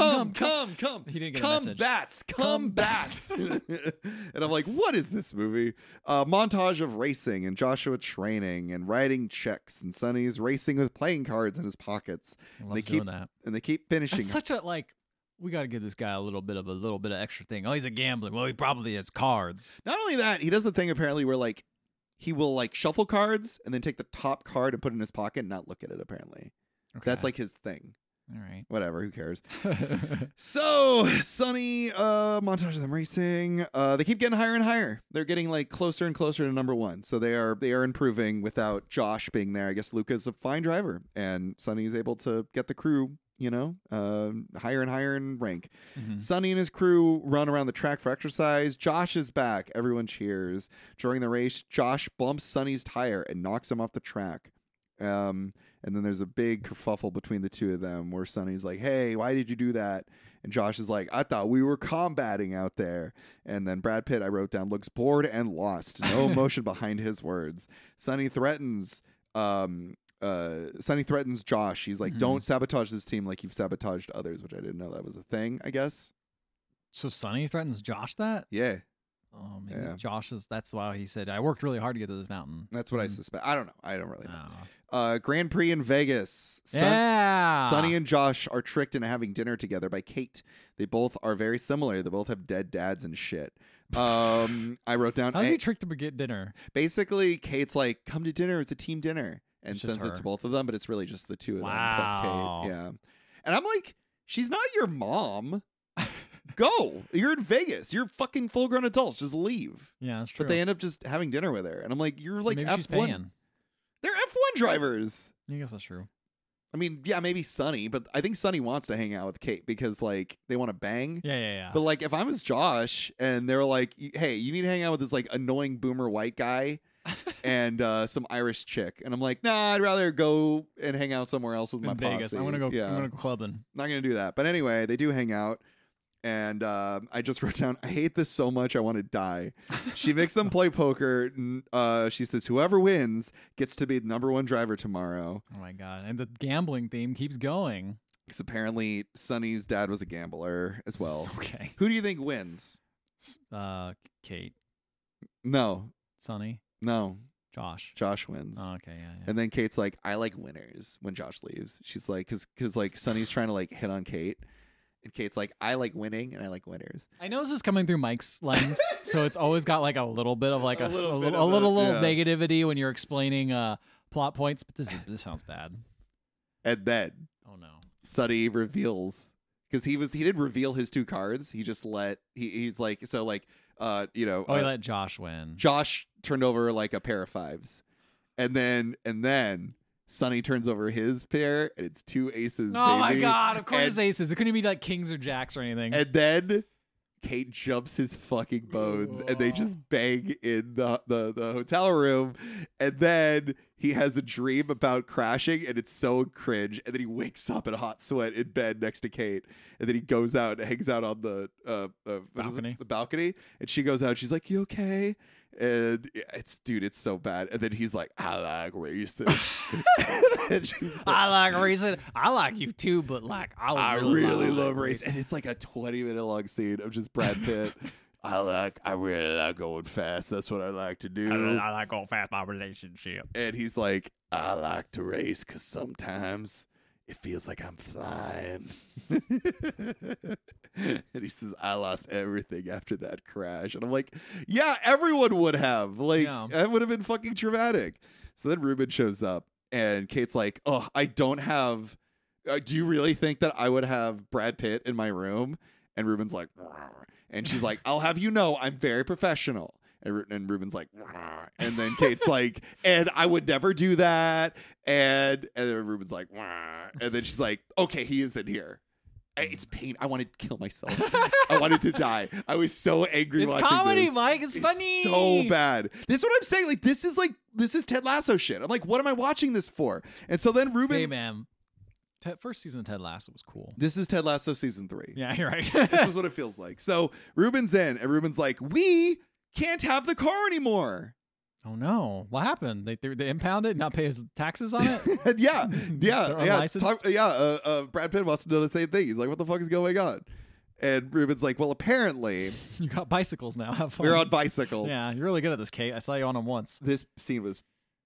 He didn't get a message. Combats. And I'm like, what is this movie? Montage of racing and Joshua training and writing checks and Sonny's racing with playing cards in his pockets. He They loves keep doing that. and they keep finishing. That's such a we got to give this guy a little bit of extra thing. Oh, he's a gambler. Well, he probably has cards. Not only that, he does the thing apparently where like he will like shuffle cards and then take the top card and put it in his pocket and not look at it apparently. Okay. That's like his thing. all right. Whatever, who cares? So, Sonny, montage of them racing. They keep getting higher and higher. They're getting like closer and closer to number 1. So they are improving without Josh being there. I guess Luca's a fine driver, and Sonny is able to get the crew, higher and higher in rank. Mhm. Sonny and his crew run around the track for exercise. Josh is back. Everyone cheers. During the race, Josh bumps Sonny's tire and knocks him off the track. And then there's a big kerfuffle between the two of them where Sonny's like, hey, why did you do that? And Josh is like, I thought we were combating out there. And then Brad Pitt, I wrote down, looks bored and lost. No emotion behind his words. Sonny threatens Josh. He's like, don't sabotage this team like you've sabotaged others, which I didn't know that was a thing, I guess. So Sonny threatens Josh that? Yeah, Oh, maybe Yeah. Josh is. That's why he said, I worked really hard to get to this mountain. that's what I suspect. I don't know. I don't really know. Oh. Grand Prix in Vegas. Yeah. Sonny and Josh are tricked into having dinner together by Kate. They both are very similar. They both have dead dads and shit. I wrote down, How's he tricked to get dinner? basically, Kate's like, come to dinner. It's a team dinner. And It's just sends it to her. both of them, but it's really just the two of them plus Wow. Kate. Yeah. And I'm like, she's not your mom. Go. You're in Vegas. You're fucking full grown adults. Just leave. Yeah, that's true. But they end up just having dinner with her. And I'm like, you're like Maybe she's F1. paying. They're F1 drivers. I guess that's true. I mean, yeah, maybe Sonny, but I think Sonny wants to hang out with Kate because like they want to bang. Yeah. But like if I was Josh and they're like, hey, you need to hang out with this like annoying boomer white guy and some Irish chick. And I'm like, nah, I'd rather go and hang out somewhere else with my In Vegas. posse. I'm gonna go. Yeah. I'm gonna go clubbing. Not gonna do that. But anyway, they do hang out. And I just wrote down, I hate this so much, I want to die. She makes them play poker. She says, whoever wins gets to be the number 1 driver tomorrow. Oh my god! And the gambling theme keeps going. Because apparently Sonny's dad was a gambler as well. Okay. Who do you think wins? Kate, No, Sonny, no. Josh. Josh wins. Oh, okay, yeah. And then Kate's like, I like winners when Josh leaves. She's like, because like Sonny's trying to like hit on Kate. And Kate's like, I like winning and I like winners. I know this is coming through Mike's lens, so it's always got like a little bit of like A a little little bit of yeah. negativity when you're explaining plot points. But this sounds bad. And then Oh no. Sonny reveals, because he didn't reveal his 2 cards. He just he's like, so like, He let Josh win. Josh turned over like a pair of 5s. And then Sonny turns over his pair and it's 2 aces. Oh my baby. god! Of course, And- it's aces. It couldn't even be like kings or jacks or anything. And then Kate jumps his fucking bones and they just bang in the hotel room. And then he has a dream about crashing and it's so cringe. And then he wakes up in a hot sweat in bed next to Kate. And then he goes out and hangs out on the Balcony. The balcony. And she goes out. She's like, "You okay?" And it's so bad. And then he's like, "I like racing." And she's like, I like racing. I like you too, but like I really love racing. And it's like a 20-minute long scene of just Brad Pitt. I really like going fast. That's what I like to do. I like going fast. My relationship. And he's like, I like to race because sometimes it feels like I'm flying. And he says, I lost everything after that crash. And I'm like, yeah, everyone would have. Like, Yeah. that would have been fucking traumatic. So then Ruben shows up and Kate's like, oh, I don't have. Do you really think that I would have Brad Pitt in my room? And Ruben's like, "Rawr." And she's like, I'll have you know, I'm very professional. And Ruben's like, "Rawr." And then Kate's like, and I would never do that. And then Ruben's like, "Rawr." And then she's like, okay, he is in here. It's pain. I wanted to kill myself. I wanted to die. I was so angry It's watching comedy, this. Mike. It's funny. So bad. This is what I'm saying. Like, this is Ted Lasso shit. I'm like, what am I watching this for? And so then Ruben. Hey, man. First season of Ted Lasso was cool. This is Ted Lasso season 3. Yeah, you're right. This is what it feels like. So Ruben's in, and Ruben's like, we can't have the car anymore. Oh no! What happened? They impound it, not pay his taxes on it. And yeah. They're unlicensed? Brad Pitt wants to know the same thing. He's like, what the fuck is going on? And Ruben's like, well, apparently You got bicycles now. Have fun. we're on bicycles. Yeah, you're really good at this, Kate. I saw you on them once. This scene was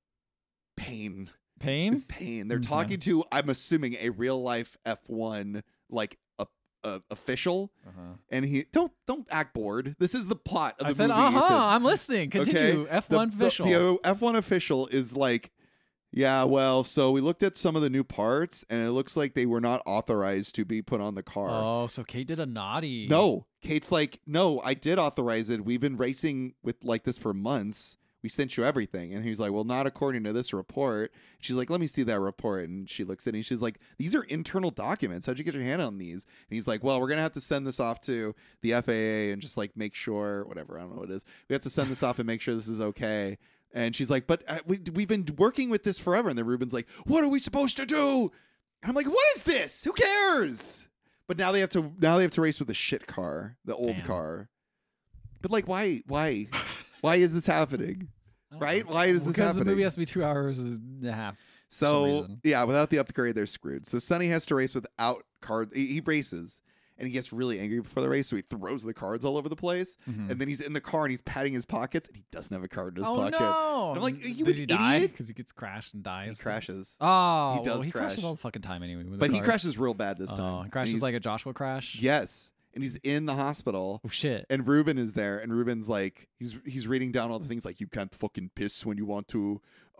pain. Pain? It's pain. They're Okay. talking to, I'm assuming, a real life F1 like official, and he don't act bored. This is the plot of the I said, movie. Ethan. I'm listening. Continue. Okay? F1 official. The F1 official is like, yeah, well, so we looked at some of the new parts, and it looks like they were not authorized to be put on the car. Oh, so Kate did a naughty. No, Kate's like, no, I did authorize it. We've been racing with like this for months. We sent you everything. And he's like, well, not according to this report. She's like, let me see that report. And she looks at it and she's like, these are internal documents. How'd you get your hand on these? And he's like, well, we're going to have to send this off to the FAA and just like make sure, whatever, I don't know what it is. We have to send this off and make sure this is okay. And she's like, but we've been working with this forever. And then Ruben's like, what are we supposed to do? And I'm like, what is this? Who cares? But now they have to race with the shit car, the old Damn. car. But like, why is this happening? Right? Why is this Because happening? the movie has to be 2 hours and a half. So reason. yeah, without the upgrade, they're screwed. So Sonny has to race without cards. He races, and he gets really angry before the race, so he throws the cards all over the place. Mhm. And then he's in the car and he's patting his pockets, and he doesn't have a card in his Oh pocket. no! And I'm like, you Does he die? idiot? Because he gets crashed and dies. He crashes, Oh, He does he crash. crashes all the fucking time anyway. With but the he cars. crashes real bad this time. Oh, he And crashes he's- like a Joshua crash. yes, and he's in the hospital. Oh shit! And Ruben is there, and Ruben's like, he's reading down all the things like, you can't fucking piss when you want to.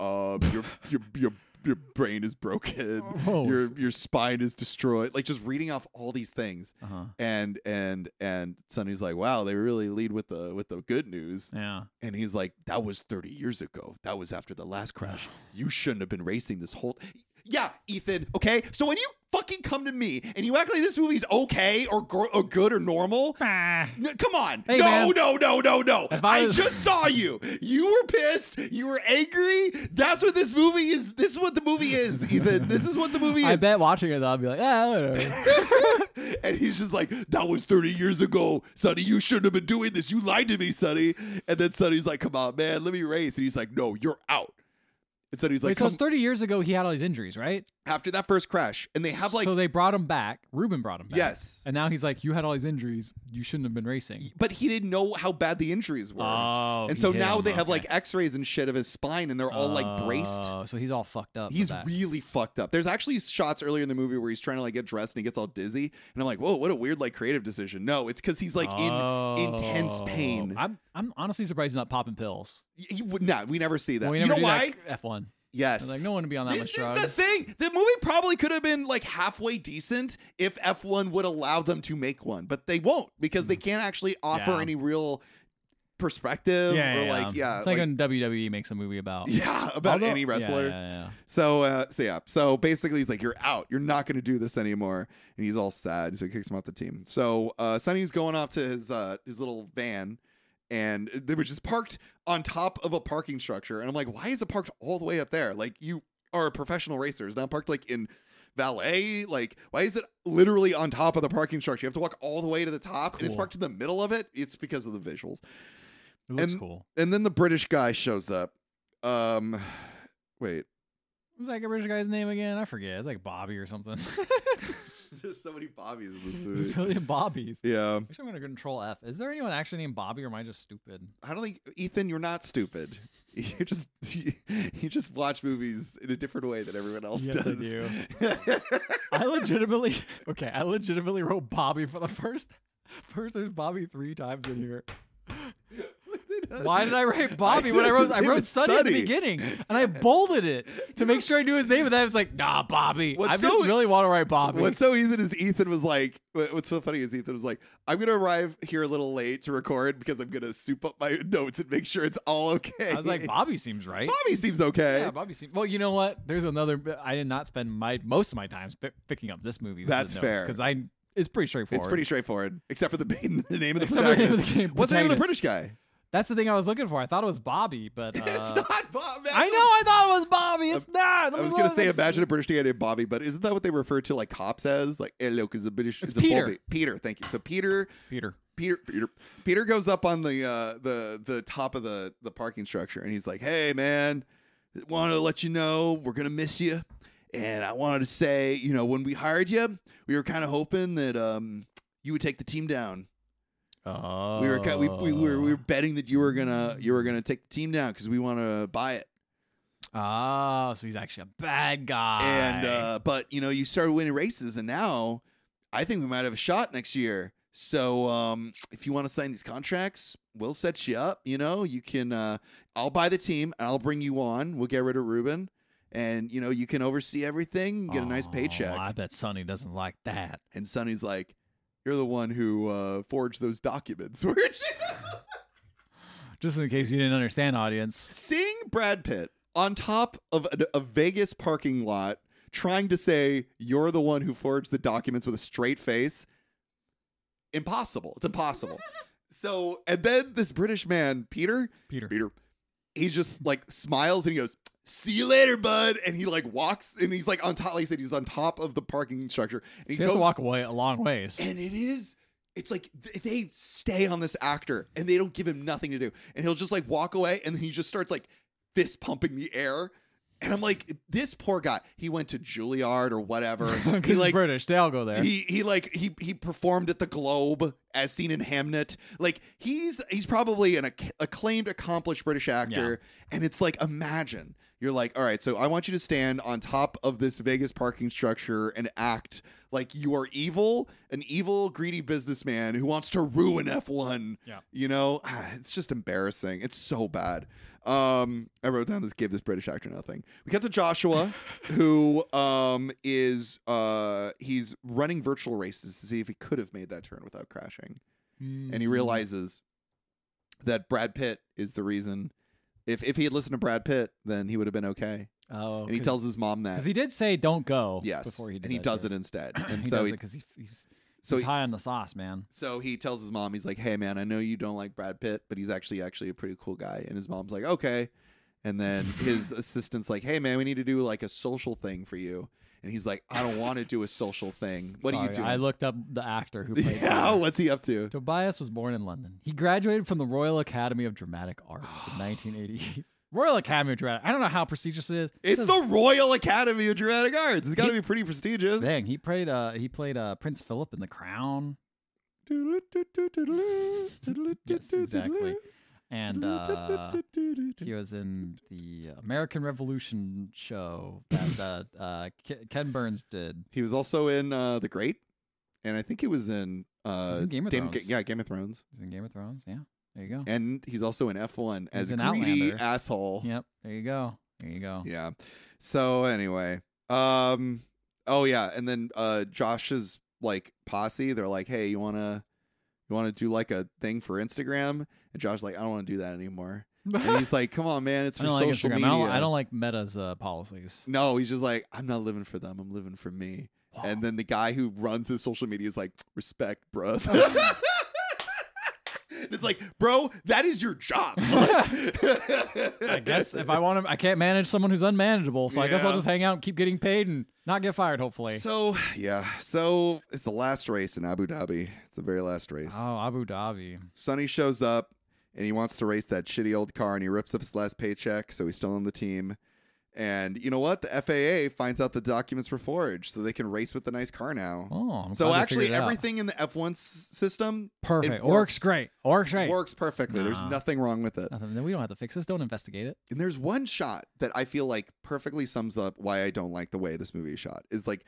Your brain is broken. Oh. Your spine is destroyed. Like just reading off all these things. Uh-huh. And Sonny's like, wow, they really lead with the good news. Yeah. And he's like, that was 30 years ago. That was after the last crash. You shouldn't have been racing this whole. Yeah, Ethan. Okay, so when you fucking come to me and you act like this movie's okay or good or normal. Ah. Come on. Hey, no. If I I was- just saw you. You were pissed. You were angry. That's what this movie is. This is what the movie is, Ethan. This is what the movie is. I bet watching it though, I'll be like, whatever. And he's just like, that was 30 years ago, Sonny. You shouldn't have been doing this. You lied to me, Sonny. And then Sonny's like, come on, man, let me race. And he's like, no, you're out. And so he's like, Wait, so it's 30 years ago he had all these injuries, right? after that first crash, and they have like So they brought him back. Ruben brought him back. yes, And now he's like, you had all these injuries. You shouldn't have been racing. but he didn't know how bad the injuries were. Oh. and he so hit now him. they have Okay. like X-rays and shit of his spine, and they're all like braced. So he's all fucked up. with He's that. really fucked up. There's actually shots earlier in the movie where he's trying to like get dressed and he gets all dizzy, and I'm like, whoa, what a weird like creative decision. No, it's because he's like in intense pain. I'm honestly surprised he's not popping pills. He would not. We never see that. Well, we You never know do why? that F1. Yes. Like no one would be on that This much is drugs. the thing. The movie probably could have been like halfway decent if F1 would allow them to make one, but they won't because they can't actually offer Yeah. any real perspective or like It's like when WWE makes a movie about about Although- any wrestler. Yeah. So basically he's like, you're out. You're not going to do this anymore. And he's all sad. So he kicks him off the team. So Sonny's going off to his little van, and they were just parked on top of a parking structure. And I'm like, why is it parked all the way up there? Like, you are a professional racer. It's not parked like in valet. Like, why is it literally on top of the parking structure? You have to walk all the way to the top, and it's Cool. parked in the middle of it. It's because of the visuals. It looks And- cool. And then the British guy shows up. Wait. What's that British guy's name again? I forget. It's like Bobby or something. There's so many Bobbies in this There's movie. a million Bobbies. Yeah. Actually, I'm gonna control F. Is there anyone actually named Bobby, or am I just stupid? I don't think, Ethan, you're not stupid. You just watch movies in a different way than everyone else Yes, I does. do. I legitimately wrote Bobby for the first. There's Bobby 3 times in here. Why did I write Bobby when I His wrote name is Sonny at the Sonny. beginning, and I bolded it to make sure I knew his name, and then I was like, nah, Bobby. What's I just so- really want to write Bobby. What's so Ethan was like, what's so funny is Ethan was like, I'm going to arrive here a little late to record because I'm going to soup up my notes and make sure it's all okay. I was like, Bobby seems right. Bobby seems okay. Yeah, Bobby seems. Well, you know what? There's another. I did not spend most of my time picking up this movie. That's fair. Because it's pretty straightforward. It's pretty straightforward, except for the name of the Except for the name of protagonist. the game. What's the name of the protagonist. British guy? That's the thing I was looking for. I thought it was Bobby, but It's not Bob. I know. I thought it was Bobby. It's not. I was gonna say imagine a British guy named Bobby, but isn't that what they refer to like cops as? Like, hello, because the British It's is a Peter. Bobby. Peter, thank you. So Peter goes up on the top of the parking structure, and he's like, "Hey, man, wanted to let you know we're gonna miss you, and I wanted to say, you know, when we hired you, we were kind of hoping that you would take the team down. Oh. We were betting that you were gonna take the team down because we want to buy it." Oh, so he's actually a bad guy. And but you know, you started winning races, and now I think we might have a shot next year. So if you want to sign these contracts, we'll set you up. You know, you can. I'll buy the team. I'll bring you on. We'll get rid of Ruben, and you know, you can oversee everything. Get a nice paycheck. I bet Sonny doesn't like that. And Sonny's like, "You're the one who forged those documents." Just in case you didn't understand, audience. Seeing Brad Pitt on top of a Vegas parking lot trying to say you're the one who forged the documents with a straight face, impossible. It's impossible. So, and then this British man, Peter, he just like smiles and he goes, "See you later, bud." And he like walks, and he's like on top, like I said, he's on top of the parking structure. And He has to walk away a long ways. and it's like they stay on this actor and they don't give him nothing to do. And he'll just like walk away, and then he just starts like fist pumping the air. And I'm like, this poor guy, he went to Juilliard or whatever. He Because he's like British. They all go there. he performed at the Globe as seen in Hamnet. Like he's probably an acclaimed, accomplished British actor. And it's like, imagine you're like, all right, so I want you to stand on top of this Vegas parking structure and act like you are evil, an evil, greedy businessman who wants to ruin F1. Yeah. You know, it's just embarrassing. It's so bad. I wrote down this, gave this British actor nothing. We got to Joshua, who he's running virtual races to see if he could have made that turn without crashing. And he realizes that Brad Pitt is the reason. If he had listened to Brad Pitt, then he would have been okay. Oh, And he tells his mom that. because he did say don't go. Yes. Before he did and he that does shit. it instead. And he so does he, it because he's so he, high on the sauce, man. so he tells his mom, he's like, "Hey man, I know you don't like Brad Pitt, but he's actually a pretty cool guy." And his mom's like, "Okay." And then his assistant's like, "Hey man, we need to do like a social thing for you." And he's like, "I don't want to do a social thing. What are you Sorry, doing?" I looked up the actor who played Yeah, Peter. what's he up to? Tobias was born in London. He graduated from the Royal Academy of Dramatic Art in 1988. Royal Academy of Dramatic. I don't know how prestigious it is. It's the Royal Academy of Dramatic Arts. It's got to be pretty prestigious. Dang, he played Prince Philip in The Crown. Yes, exactly. And he was in the American Revolution show that Ken Burns did. He was also in The Great, and I think he was in Game of Thrones. Game of Thrones. He's in Game of Thrones. Yeah, there you go. And he's also in F1 as a in greedy Outlander. asshole. Yep, there you go. There you go. Yeah. So anyway, oh yeah, and then Josh's like posse, they're like, hey, you wanna do like a thing for Instagram? And Josh's like, I don't want to do that anymore. And he's like, come on, man, it's for social media. I don't like Meta's policies. No, he's just like, I'm not living for them. I'm living for me. Wow. And then the guy who runs his social media is like, respect, bro. It's like, bro, that is your job. I guess if I want to, I can't manage someone who's unmanageable. So I guess I'll Yeah. just hang out and keep getting paid and not get fired, hopefully. So, yeah. So it's the last race in Abu Dhabi. It's the very last race. Oh, Abu Dhabi. Sonny shows up and he wants to race that shitty old car and he rips up his last paycheck. So he's still on the team. And you know what? The FAA finds out the documents were forged so they can race with the nice car now. Oh, I'm So glad they actually, figured it out. everything in the F1 system Perfect. it Works great. Works great. works perfectly. There's Nah. nothing wrong with it. Nothing. We don't have to fix this. Don't investigate it. And there's one shot that I feel like perfectly sums up why I don't like the way this movie is shot. Is like,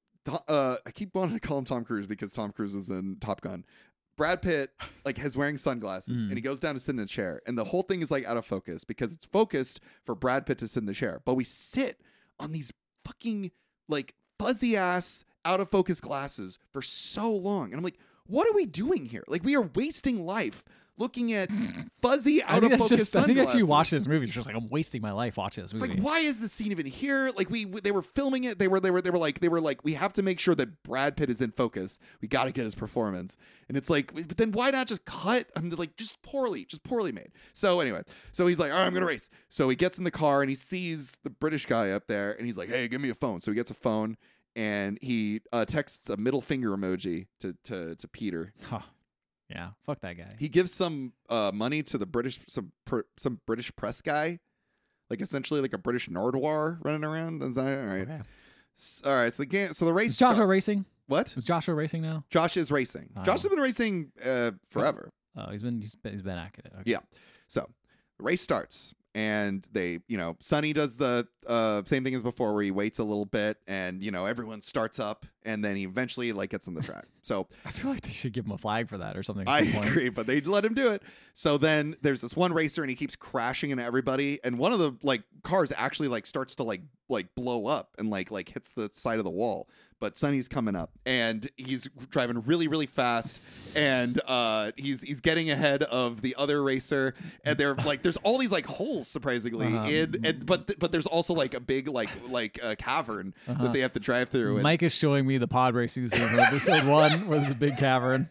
I keep wanting to call him Tom Cruise because Tom Cruise was in Top Gun. Brad Pitt like is wearing sunglasses and he goes down to sit in a chair, and the whole thing is like out of focus because it's focused for Brad Pitt to sit in the chair, but we sit on these fucking like fuzzy ass out of focus glasses for so long, and I'm like, what are we doing here? Like, we are wasting life looking at fuzzy out of focus sunglasses. I think as you watch this movie, it's just like I'm wasting my life watching this It's movie. like, why is this scene even here? Like, they were filming it. They were like, we have to make sure that Brad Pitt is in focus. We got to get his performance. And it's like, but then why not just cut? I'm like, just poorly made. So anyway, so he's like, all right, I'm gonna race. So he gets in the car and he sees the British guy up there, and he's like, hey, give me a phone. So he gets a phone and he texts a middle finger emoji to Peter. Huh. Yeah, fuck that guy. He gives some money to the some British press guy, like essentially like a British Nardwar running around. Is that all right? Okay. All right. So the game. So the race. Is Joshua starts. racing? What? Is Joshua racing now? Josh is racing. Oh. Josh has been racing forever. Oh, he's been at it. Okay. Yeah. So the race starts, and they, Sonny does the same thing as before, where he waits a little bit, and everyone starts up, and then he eventually like gets on the track. So I feel like they should give him a flag for that or something. at I some point. agree, but they let him do it. So then there's this one racer, and he keeps crashing into everybody, and one of the like cars actually like starts to like blow up and like hits the side of the wall. But Sonny's coming up, and he's driving really, really fast, and he's getting ahead of the other racer, and they're like, there's all these like holes surprisingly but there's also like a big like a cavern that they have to drive through. And Mike is showing me the pod racing scene from episode 1, where there's a big cavern.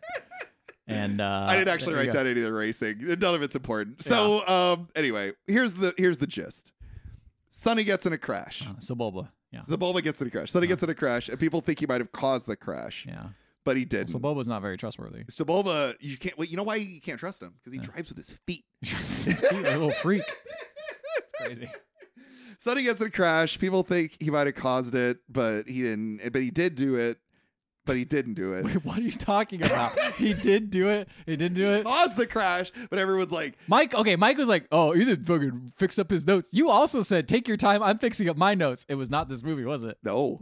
And I didn't actually write down any of the racing. None of it's important. So anyway, here's the gist. Sonny gets in a crash. Sebulba. Yeah. Sebulba gets in a crash. Sonny gets in a crash, and people think he might have caused the crash, Yeah. but he didn't. Sebulba's not very trustworthy. Sebulba, you can't. Well, you know why you can't trust him? Because he drives with his feet. He's a little freak. It's crazy. Sonny gets in a crash. People think he might have caused it, but he didn't. But he did do it. But he didn't do it. Wait, what are you talking about? He did do it. He didn't do it. Caused the crash, but everyone's like, Mike was like, oh, you didn't fucking fix up his notes. You also said, take your time. I'm fixing up my notes. It was not this movie, was it? no.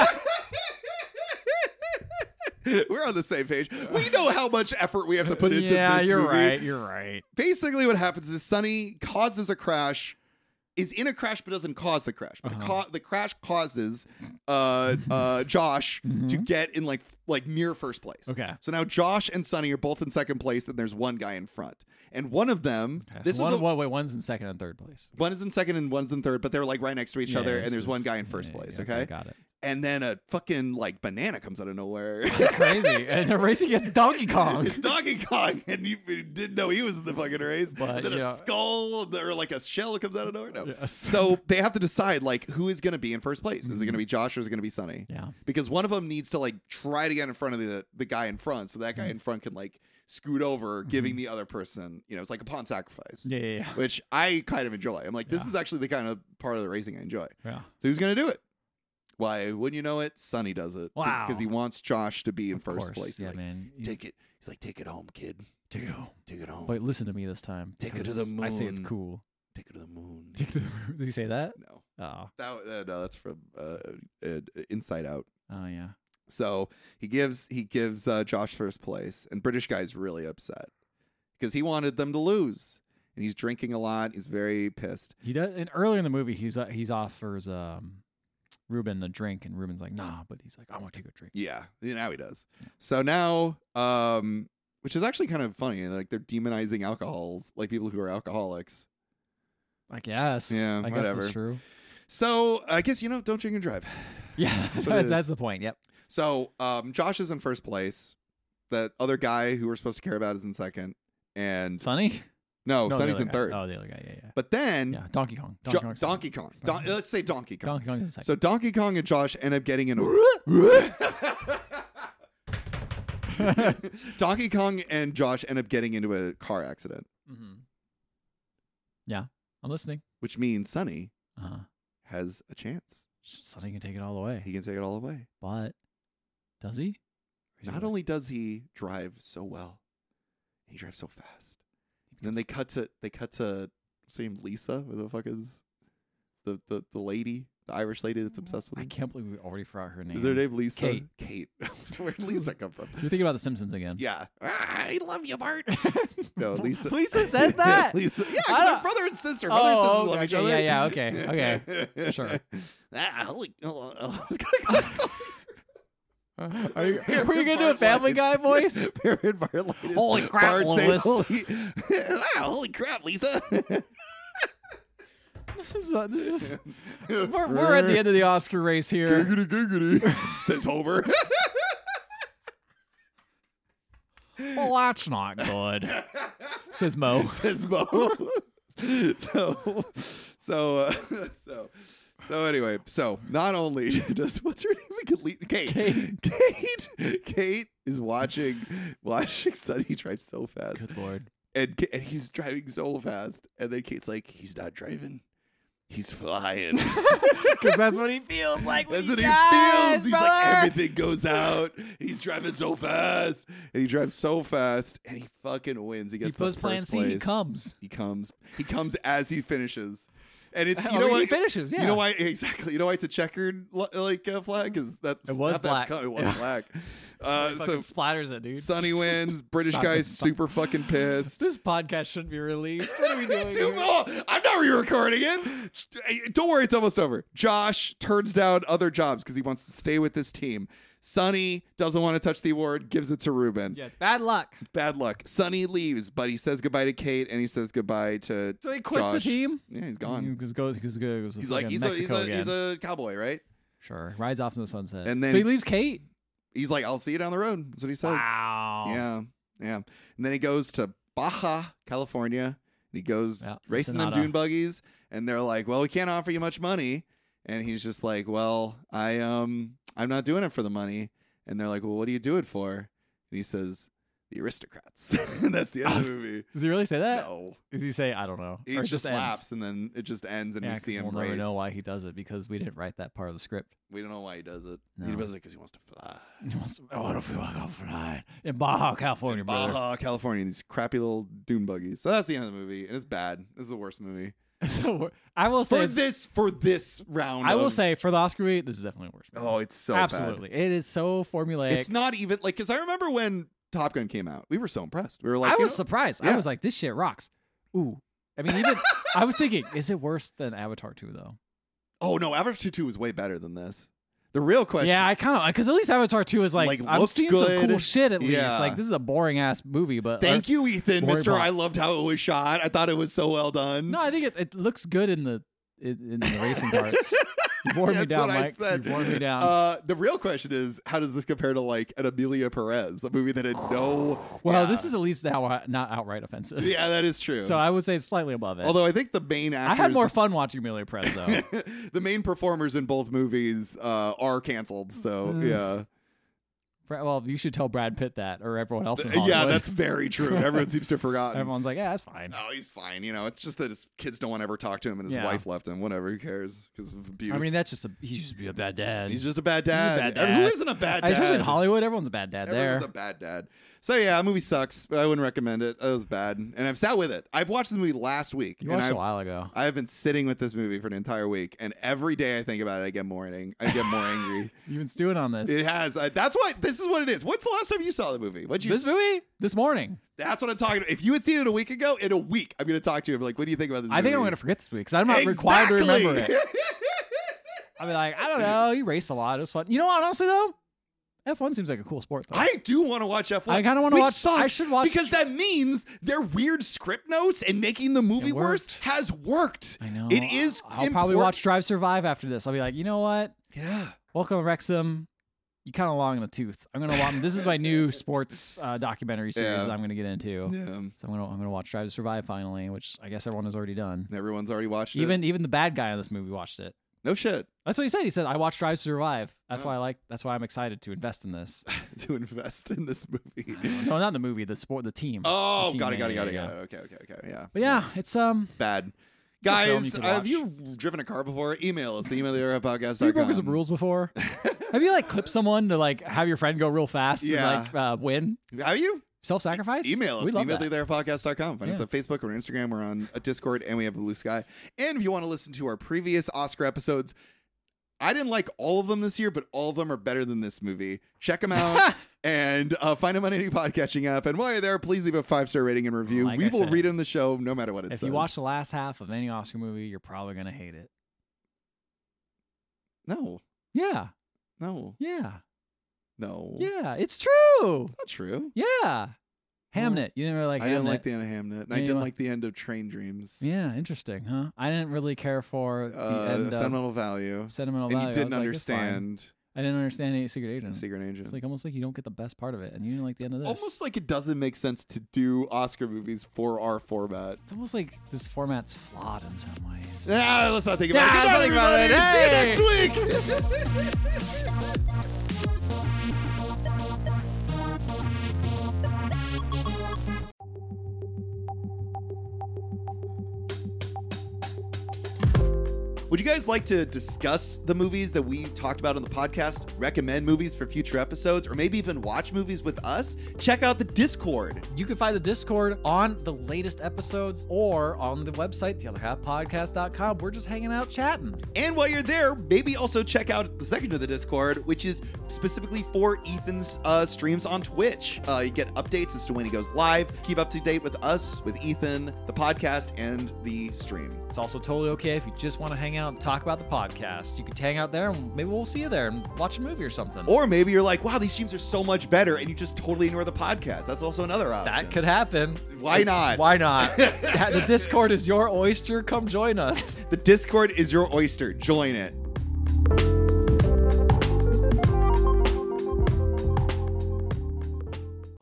We're on the same page. We know how much effort we have to put into this you're movie. right. You're right. Basically, what happens is Sonny causes a crash, is in a crash but doesn't cause the crash. But the crash causes Josh to get in like near first place. Okay. So now Josh and Sonny are both in second place, and there's one guy in front. And one of them, one's in second and third place. one is in second and one's in third, but they're like right next to each other, and there's one guy in first place. Okay. Got it. and then a fucking like banana comes out of nowhere. Crazy. And the racing against Donkey Kong. It's Donkey Kong, and you didn't know he was in the fucking race. But, and then yeah. a skull or like a shell comes out of nowhere. No. Yes. So they have to decide like who is going to be in first place. Is it going to be Josh or is it going to be Sonny? Yeah. Because one of them needs to like try to get in front of the guy in front, so that guy in front can like scoot over, giving the other person, it's like a pawn sacrifice. Yeah. Which I kind of enjoy. I'm like, this Yeah. is actually the kind of part of the racing I enjoy. Yeah. So who's going to do it? Why, wouldn't you know it? Sonny does it. Wow. Because he wants Josh to be in Of first course. place. He's Yeah, like, man. take it. He's like, take it home, kid. Take it home. Take it home. Wait, listen to me this time. Take it to because the I say it's moon. cool. Take it to the moon. Take it to the moon. Did he say that? No. Oh. No, that's from Inside Out. Oh, yeah. So he gives Josh first place, and British guy's really upset because he wanted them to lose, and he's drinking a lot. He's very pissed. He does. And earlier in the movie, he's offers Ruben a drink, and Ruben's like, nah, but he's like, I want to take a drink. Yeah, now he does. So now, which is actually kind of funny, like they're demonizing alcohols, like people who are alcoholics. I guess. Yeah, I guess whatever. that's true. So I guess don't drink and drive. Yeah, what it is. that's the point. Yep. So Josh is in first place. That other guy who we're supposed to care about is in second, and Sonny? no, the Sonny's other in guy. third. Oh, the other guy. Yeah. But then Yeah. Donkey Kong. Kong's second. Donkey Kong. Let's say Donkey Kong. Donkey Kong is second. So Donkey Kong and Josh end up getting in Donkey Kong and Josh end up getting into a car accident, Yeah, I'm listening. which means Sonny Uh-huh. has a chance. Sonny can take it all the way. He can take it all away. But does he? Or is he Not like- only does he drive so well, he drives so fast. And then they cut to what's her name, Lisa? Who the fuck is the lady, the Irish lady that's obsessed with I him? can't believe we already forgot her name. Is her name Lisa? Kate. Kate. Where'd Lisa come from? You're thinking about The Simpsons again. Yeah. I love you, Bart. No, Lisa. Lisa says that? Lisa. Yeah, 'cause I they're don't- brother and sister. Brother and sister love okay, each other. Yeah, okay. Sure. Holy. I was gonna call Were you going to do a Family Guy voice? Parent Bart Light. Holy crap, Bart saying, Lois. Holy crap, Lisa. This is we're at the end of the Oscar race here. Giggity, giggity, says Homer. Well, that's not good, says Mo. Says Mo. So anyway, so not only does what's her name? Kate is watching Sonny drive so fast, Good Lord. and he's driving so fast, and then Kate's like, he's not driving, he's flying. Because that's what he feels like when That's what he drives, feels. He's brother. like, everything goes out. He's driving so fast, and he drives so fast, and he fucking wins. He He gets puts the plan first C, place. he comes. He comes as he finishes, and it's He what finishes, yeah. You know why exactly? You know why it's a checkered flag? Because that's It was half that's black. it was Yeah. black. Fucking So splatters it, dude. Sonny wins. British Shotgun guy's stop. super fucking pissed. This podcast shouldn't be released. What are we doing? Too here? long. I'm not re-recording it. Don't worry, it's almost over. Josh turns down other jobs because he wants to stay with this team. Sonny doesn't want to touch the award, gives it to Ruben. Yeah, it's bad luck. Bad luck. Sonny leaves, but he says goodbye to Kate and he says goodbye to So he quits the Josh. team. Yeah, he's gone. He goes He's like he's a cowboy, right? Sure. Rides off into the sunset. And then- so he leaves Kate. He's like, I'll see you down the road. That's what he says. Wow. Yeah. And then he goes to Baja, California. And he goes Yeah, racing them Ensenada. dune buggies. And they're like, well, we can't offer you much money. And he's just like, well, I'm not doing it for the money. And they're like, well, what do you do it for? And he says, the aristocrats. And that's the end of the movie. Does he really say that? No. Does he say, I don't know? He or it just ends? laughs and then it just ends and Yeah, we see 'cause him we'll race. never know why he does it because we didn't write that part of the script. We don't know why he does it. No. He does it because he wants to fly. What if we want to go fly in Baja, California, brother? Baja, California, these crappy little dune buggies. So that's the end of the movie, and it's bad. This is the worst movie I will say, for this round. I will of- say for the Oscar week, this is definitely worse. oh, it's so absolutely. It is so formulaic. bad. It's not even like because I remember when Top Gun came out, we were so impressed. We were like, I you was know- surprised. yeah. I was like, this shit rocks. Ooh. I mean, even I was thinking, is it worse than Avatar 2 though? oh no, Avatar 2 was way better than this. The real question, Yeah, I kind of because at least Avatar 2 is like I'm looks seeing some good. cool shit at Yeah. least. Like this is a boring ass movie, but Thank you, Ethan, Boring Mister. plot. I loved how it was shot. I thought it was so well done. No, I think it looks good in the racing parts. You wore me That's down, what I Mike. said. You wore me down. The real question is, how does this compare to like an Amelia Perez, a movie that had no? Well, Yeah. this is at least now not outright offensive. Yeah, that is true. So I would say it's slightly above it. Although I think the main actors, I had more fun watching Amelia Perez though. the main performers in both movies are canceled. So yeah. Well, you should tell Brad Pitt that, or everyone else in Hollywood. Yeah, that's very true. Everyone seems to have forgotten. Everyone's like, yeah, that's fine. Oh, he's fine. You know, it's just that his kids don't want to ever talk to him, and his Yeah. wife left him. Whatever, who cares? Because of abuse. I mean, that's just he used to be a bad dad. he's just a bad dad. He's a bad Who dad. isn't a bad dad? Especially in Hollywood, everyone's a bad dad Everyone's there. a bad dad. So yeah, movie sucks. I wouldn't recommend it. It was bad, and I've sat with it. I've watched this movie last week, You and watched it a while ago. I have been sitting with this movie for an entire week, and every day I think about it, I get more angry. You've been stewing on this. It has. That's why. This is what it is. When's the last time you saw the movie? What'd you? This movie? This morning. That's what I'm talking about. If you had seen it a week ago, in a week, I'm going to talk to you. I'm like, what do you think about this movie? I think I'm going to forget this week because I'm not required to remember it. I'll be like, I don't know. You raced a lot. It was fun. You know what? Honestly, though, F1 seems like a cool sport, though. I do want to watch F1. I kind of want to which watch. sucks, I should watch because that means their weird script notes and making the movie It worse worked. has worked. I know. It is. I'll probably watch Drive Survive after this. I'll be like, you know what? Yeah. Welcome to Wrexham. You kind of long in the tooth. I'm gonna watch. This is my new sports documentary series Yeah. that I'm gonna get into. Yeah. So I'm gonna watch Drive to Survive finally, which I guess everyone has already done. Everyone's already watched it. Even the bad guy in this movie watched it. No shit. That's what he said. He said, "I watched Drive to Survive. That's Oh. why I like. That's why I'm excited to invest in this." To invest in this movie. No, not the movie. The sport. The team. Oh, The team, got it. yeah. Okay. Yeah. But yeah, it's Bad. a film Guys, you could have watch. you driven a car before? Email us. email@podcast.com. Have you broken some rules before? Have you like clipped someone to like have your friend go real fast Yeah. and like win? Have you? Self-sacrifice? Email us. We love that. email@podcast.com. Find us Yeah. on Facebook or Instagram. We're on a Discord, and we have a Blue Sky. And if you want to listen to our previous Oscar episodes, I didn't like all of them this year, but all of them are better than this movie. Check them out and find them on any podcatching app. And while you're there, please leave a 5-star rating and review. Like We I will said, read it in the show no matter what it If says. you watch the last half of any Oscar movie, you're probably gonna hate it. No. Yeah, No. yeah, No. yeah. It's true. Not true. Yeah. Hamnet. You didn't really like I Hamnet. didn't like the end of Hamnet. And I Yeah, you didn't wa- like the end of Train Dreams. Yeah, interesting, huh? I didn't really care for the end of Sentimental Value. Sentimental And Value. you I didn't was like, it's fine. understand I didn't understand any Secret Agent. Secret Agent. It's like almost like you don't get the best part of it, and you didn't like the end of this. Almost like it doesn't make sense to do Oscar movies for our format. It's almost like this format's flawed in some ways. Let's not think about it. Yeah, Good let's night, not think about everybody. it. See you next week. Would you guys like to discuss the movies that we talked about on the podcast, recommend movies for future episodes, or maybe even watch movies with us? Check out the Discord. You can find the Discord on the latest episodes or on the website, theotherhalfpodcast.com. We're just hanging out chatting. And while you're there, maybe also check out the second of the Discord, which is specifically for Ethan's streams on Twitch. You get updates as to when he goes live. Just keep up to date with us, with Ethan, the podcast, and the stream. It's also totally okay if you just want to hang out and talk about the podcast. You could hang out there and maybe we'll see you there and watch a movie or something. Or maybe you're like, wow, these streams are so much better, and you just totally ignore the podcast. That's also another option. That could happen. Why not? Why not? The Discord is your oyster. Come join us. The Discord is your oyster. Join it.